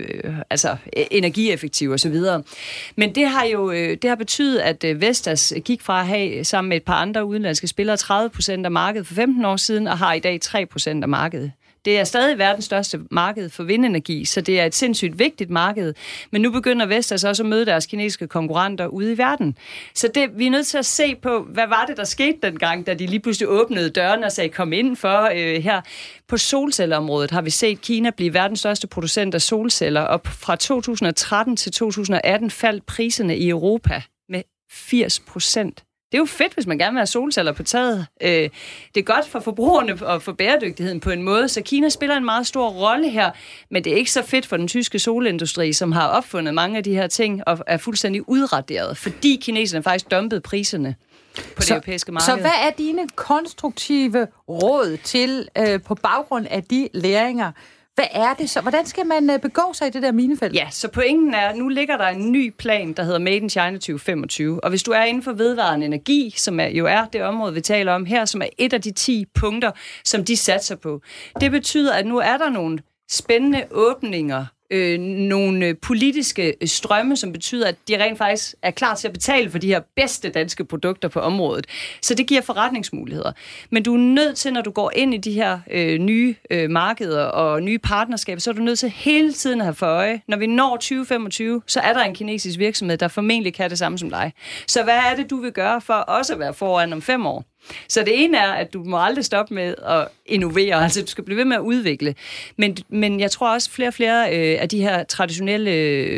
energieffektive osv. Men det har betydet, at Vestas gik fra at have sammen med et par andre udenlandske spillere 30% af markedet for 15 år siden, og har i dag 3% af markedet. Det er stadig verdens største marked for vindenergi, så det er et sindssygt vigtigt marked. Men nu begynder Vestas også at møde deres kinesiske konkurrenter ude i verden. Så vi er nødt til at se på, hvad var det, der skete dengang, da de lige pludselig åbnede dørene og sagde, kom ind for her. På solcellerområdet har vi set Kina blive verdens største producent af solceller, og fra 2013 til 2018 faldt priserne i Europa med 80%. Det er jo fedt, hvis man gerne vil have solceller på taget. Det er godt for forbrugerne og for bæredygtigheden på en måde, så Kina spiller en meget stor rolle her, men det er ikke så fedt for den tyske solindustri, som har opfundet mange af de her ting og er fuldstændig udraderet, fordi kineserne faktisk dumpede priserne på det europæiske marked. Så hvad er dine konstruktive råd til på baggrund af de læringer? Hvad er det så? Hvordan skal man begå sig i det der minefelt? Ja, så pointen er, nu ligger der en ny plan, der hedder Made in China 2025. Og hvis du er inden for vedvarende energi, som jo er det område, vi taler om her, som er et af de 10 punkter, som de satser på. Det betyder, at nu er der nogle spændende åbninger, nogle politiske strømme, som betyder, at de rent faktisk er klar til at betale for de her bedste danske produkter på området. Så det giver forretningsmuligheder. Men du er nødt til, når du går ind i de her nye markeder og nye partnerskaber, så er du nødt til hele tiden at have for øje, når vi når 2025, så er der en kinesisk virksomhed, der formentlig kan det samme som dig. Så hvad er det, du vil gøre for også at være foran om 5 år? Så det ene er, at du må aldrig stoppe med at innovere, altså du skal blive ved med at udvikle. Men jeg tror også, flere og flere af de her traditionelle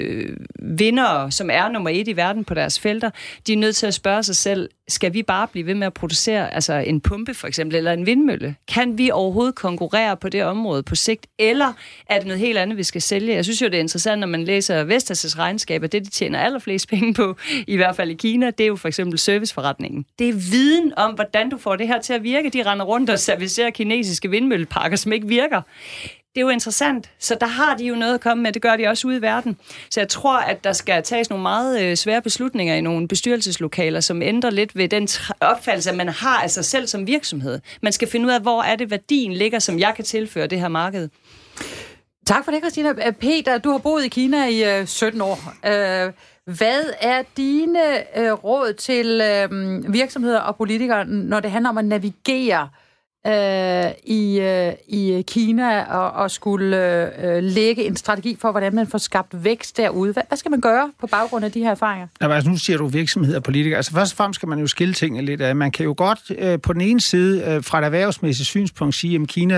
vindere, som er nummer 1 i verden på deres felter, de er nødt til at spørge sig selv, skal vi bare blive ved med at producere altså en pumpe for eksempel, eller en vindmølle? Kan vi overhovedet konkurrere på det område på sigt, eller er det noget helt andet, vi skal sælge? Jeg synes jo, det er interessant, når man læser Vestas' regnskaber, det de tjener allerflest penge på, i hvert fald i Kina, det er jo for eksempel serviceforretningen. Det er viden om, hvordan du får det her til at virke. De render rundt og servicerer kinesiske vindmølleparker, som ikke virker. Det er jo interessant, så der har de jo noget at komme med. Det gør de også ude i verden. Så jeg tror, at der skal tages nogle meget svære beslutninger i nogle bestyrelseslokaler, som ændrer lidt ved den opfattelse, at man har af sig selv som virksomhed. Man skal finde ud af, hvor er det værdien ligger, som jeg kan tilføre det her marked. Tak for det, Christina. Peter, du har boet i Kina i 17 år. Hvad er dine råd til virksomheder og politikere, når det handler om at navigere i Kina og skulle lægge en strategi for, hvordan man får skabt vækst derude? Hvad skal man gøre på baggrund af de her erfaringer? Altså, nu siger du virksomheder og politikere. Altså først og fremmest skal man jo skille tingene lidt af. Man kan jo godt på den ene side fra et erhvervsmæssigt synspunkt sige, at Kina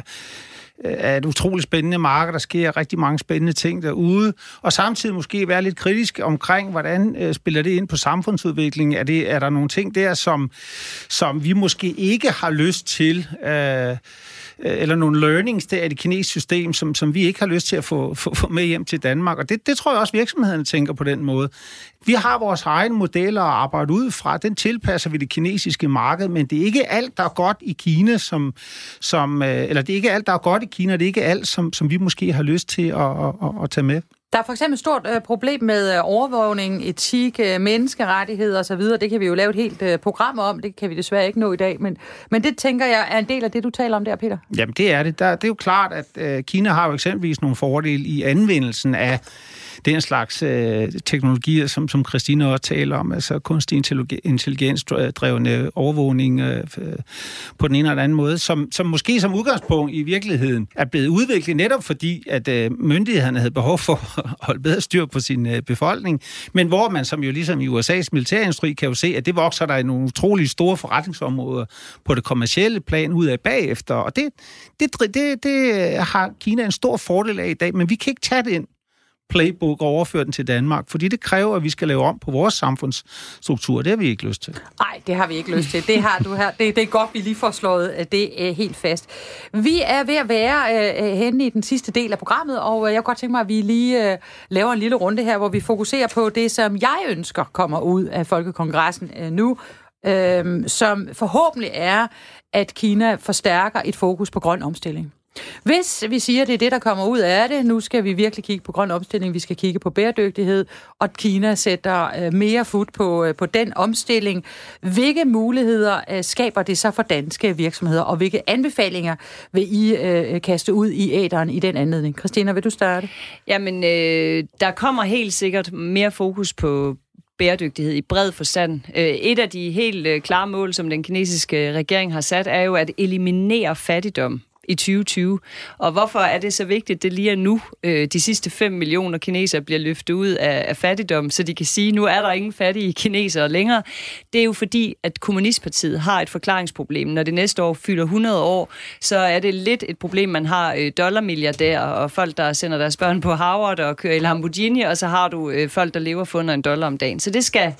er et utroligt spændende marked, der sker rigtig mange spændende ting derude, og samtidig måske være lidt kritisk omkring, hvordan spiller det ind på samfundsudviklingen? Er der nogle ting der, som vi måske ikke har lyst til, eller nogle learnings der i det kinesiske system, som vi ikke har lyst til at få med hjem til Danmark? Og det tror jeg også, virksomhederne tænker på den måde. Vi har vores egne modeller at arbejde ud fra. Den tilpasser vi det kinesiske marked, men det er ikke alt, der er godt i Kina, eller det er ikke alt, der er godt i Kina, det er ikke alt, som vi måske har lyst til at tage med. Der er for eksempel et stort problem med overvågning, etik, menneskerettigheder osv. Det kan vi jo lave et helt program om. Det kan vi desværre ikke nå i dag. Men det, tænker jeg, er en del af det, du taler om der, Peter. Jamen, det er det. Det er jo klart, at Kina har jo eksempelvis nogle fordele i anvendelsen af den slags teknologier, som Christina også taler om, altså kunstig intelligensdrevne overvågning på den ene eller anden måde, som måske som udgangspunkt i virkeligheden er blevet udviklet netop fordi, at myndighederne havde behov for at holde bedre styr på sin befolkning, men hvor man, som jo ligesom i USA's militærindustri, kan jo se, at det vokser der i nogle utrolig store forretningsområder på det kommercielle plan ud af bagefter, og det har Kina en stor fordel af i dag, men vi kan ikke tage det ind playbook og overføre den til Danmark, fordi det kræver, at vi skal lave om på vores samfundsstruktur. Det har vi ikke lyst til. Nej, det har vi ikke lyst til. Det har du her. Det er godt, vi lige får slået det helt fast. Vi er ved at være henne i den sidste del af programmet, og jeg kunne godt tænke mig, at vi lige laver en lille runde her, hvor vi fokuserer på det, som jeg ønsker kommer ud af Folkekongressen nu, som forhåbentlig er, at Kina forstærker et fokus på grøn omstilling. Hvis vi siger, at det er det, der kommer ud af det, nu skal vi virkelig kigge på grøn omstilling, vi skal kigge på bæredygtighed, og Kina sætter mere fut på den omstilling. Hvilke muligheder skaber det så for danske virksomheder, og hvilke anbefalinger vil I kaste ud i æteren i den anledning? Christina, vil du starte? Jamen, der kommer helt sikkert mere fokus på bæredygtighed i bred forstand. Et af de helt klare mål, som den kinesiske regering har sat, er jo at eliminere fattigdom i 2020. Og hvorfor er det så vigtigt, det lige er nu, de sidste 5 millioner kinesere bliver løftet ud af fattigdom, så de kan sige, nu er der ingen fattige kinesere længere. Det er jo fordi, at Kommunistpartiet har et forklaringsproblem. Når det næste år fylder 100 år, så er det lidt et problem, man har dollarmilliardærer og folk, der sender deres børn på Harvard og kører i Lamborghini, og så har du folk, der lever for under $1 om dagen. Så det skal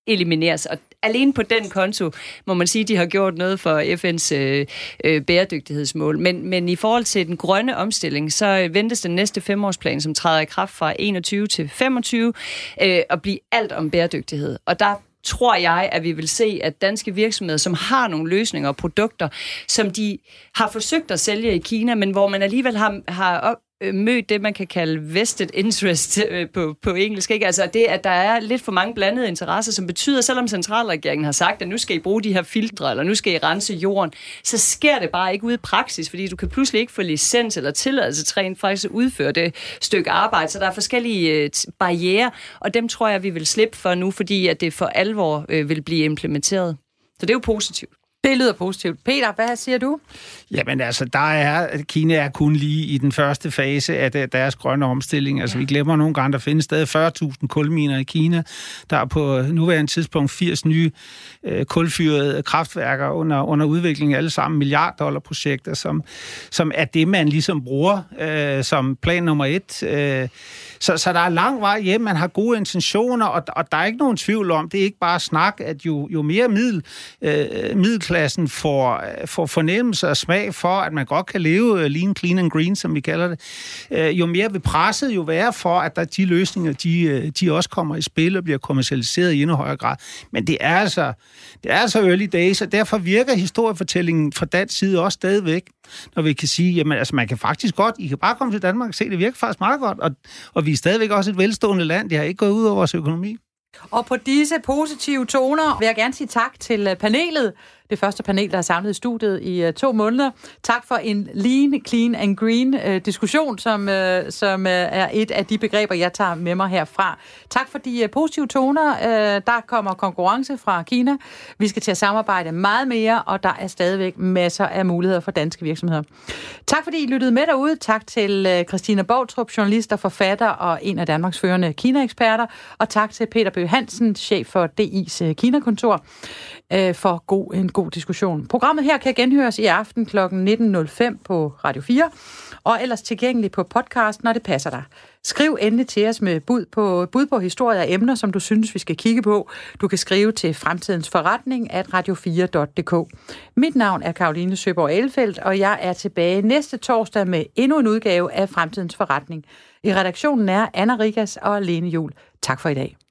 elimineres. Og alene på den konto må man sige, at de har gjort noget for FN's bæredygtighedsmål. Men i forhold til den grønne omstilling, så ventes den næste 5-årsplan, som træder i kraft fra 21 til 25, at blive alt om bæredygtighed. Og der tror jeg, at vi vil se, at danske virksomheder, som har nogle løsninger og produkter, som de har forsøgt at sælge i Kina, men hvor man alligevel har mødt det, man kan kalde vested interest på engelsk. Ikke? Altså det, at der er lidt for mange blandede interesser, som betyder, selvom centralregeringen har sagt, at nu skal I bruge de her filtre, eller nu skal I rense jorden, så sker det bare ikke ude i praksis, fordi du kan pludselig ikke få licens eller tilladelse til rent faktisk at udføre det stykke arbejde. Så der er forskellige barrierer, og dem tror jeg, vi vil slippe for nu, fordi at det for alvor vil blive implementeret. Så det er jo positivt. Det lyder positivt. Peter, hvad siger du? Jamen altså, Kina er kun lige i den første fase af deres grønne omstilling. Altså, vi glemmer nogle gange, der findes stadig 40.000 kulminer i Kina. Der er på nuværende tidspunkt 80 nye kulfyrede kraftværker under udvikling, alle sammen milliarddollarprojekter, som er det, man ligesom bruger som plan nummer 1. Så der er lang vej hjem, man har gode intentioner, og der er ikke nogen tvivl om, det er ikke bare snak, at jo mere middelklassen får fornemmelse og smag for, at man godt kan leve lean, clean and green, som vi kalder det, jo mere vil presset jo være for, at der de løsninger, de også kommer i spil og bliver kommercialiseret i endnu højere grad. Men det er altså early days, og derfor virker historiefortællingen fra dansk side også stadigvæk, når vi kan sige, jamen altså man kan faktisk godt, I kan bare komme til Danmark og se, det virker faktisk meget godt, og vi er stadigvæk også et velstående land, det har ikke gået ud over vores økonomi. Og på disse positive toner vil jeg gerne sige tak til panelet. Det første panel, der er samlet i studiet i 2 måneder. Tak for en lean, clean and green diskussion, som er et af de begreber, jeg tager med mig herfra. Tak for de positive toner. Der kommer konkurrence fra Kina. Vi skal til at samarbejde meget mere, og der er stadigvæk masser af muligheder for danske virksomheder. Tak fordi I lyttede med derude. Tak til Christina Boutrup, journalist og forfatter og en af Danmarks førende Kina-eksperter. Og tak til Peter Bøgh Hansen, chef for DI's Kina-kontor, for en god diskussion. Programmet her kan genhøres i aften kl. 19.05 på Radio 4, og ellers tilgængelig på podcast, når det passer dig. Skriv endelig til os med bud på historier og emner, som du synes, vi skal kigge på. Du kan skrive til fremtidensforretning@radio4.dk. Mit navn er Caroline Søborg Elfeldt, og jeg er tilbage næste torsdag med endnu en udgave af Fremtidens Forretning. I redaktionen er Anna Rigas og Lene Juhl. Tak for i dag.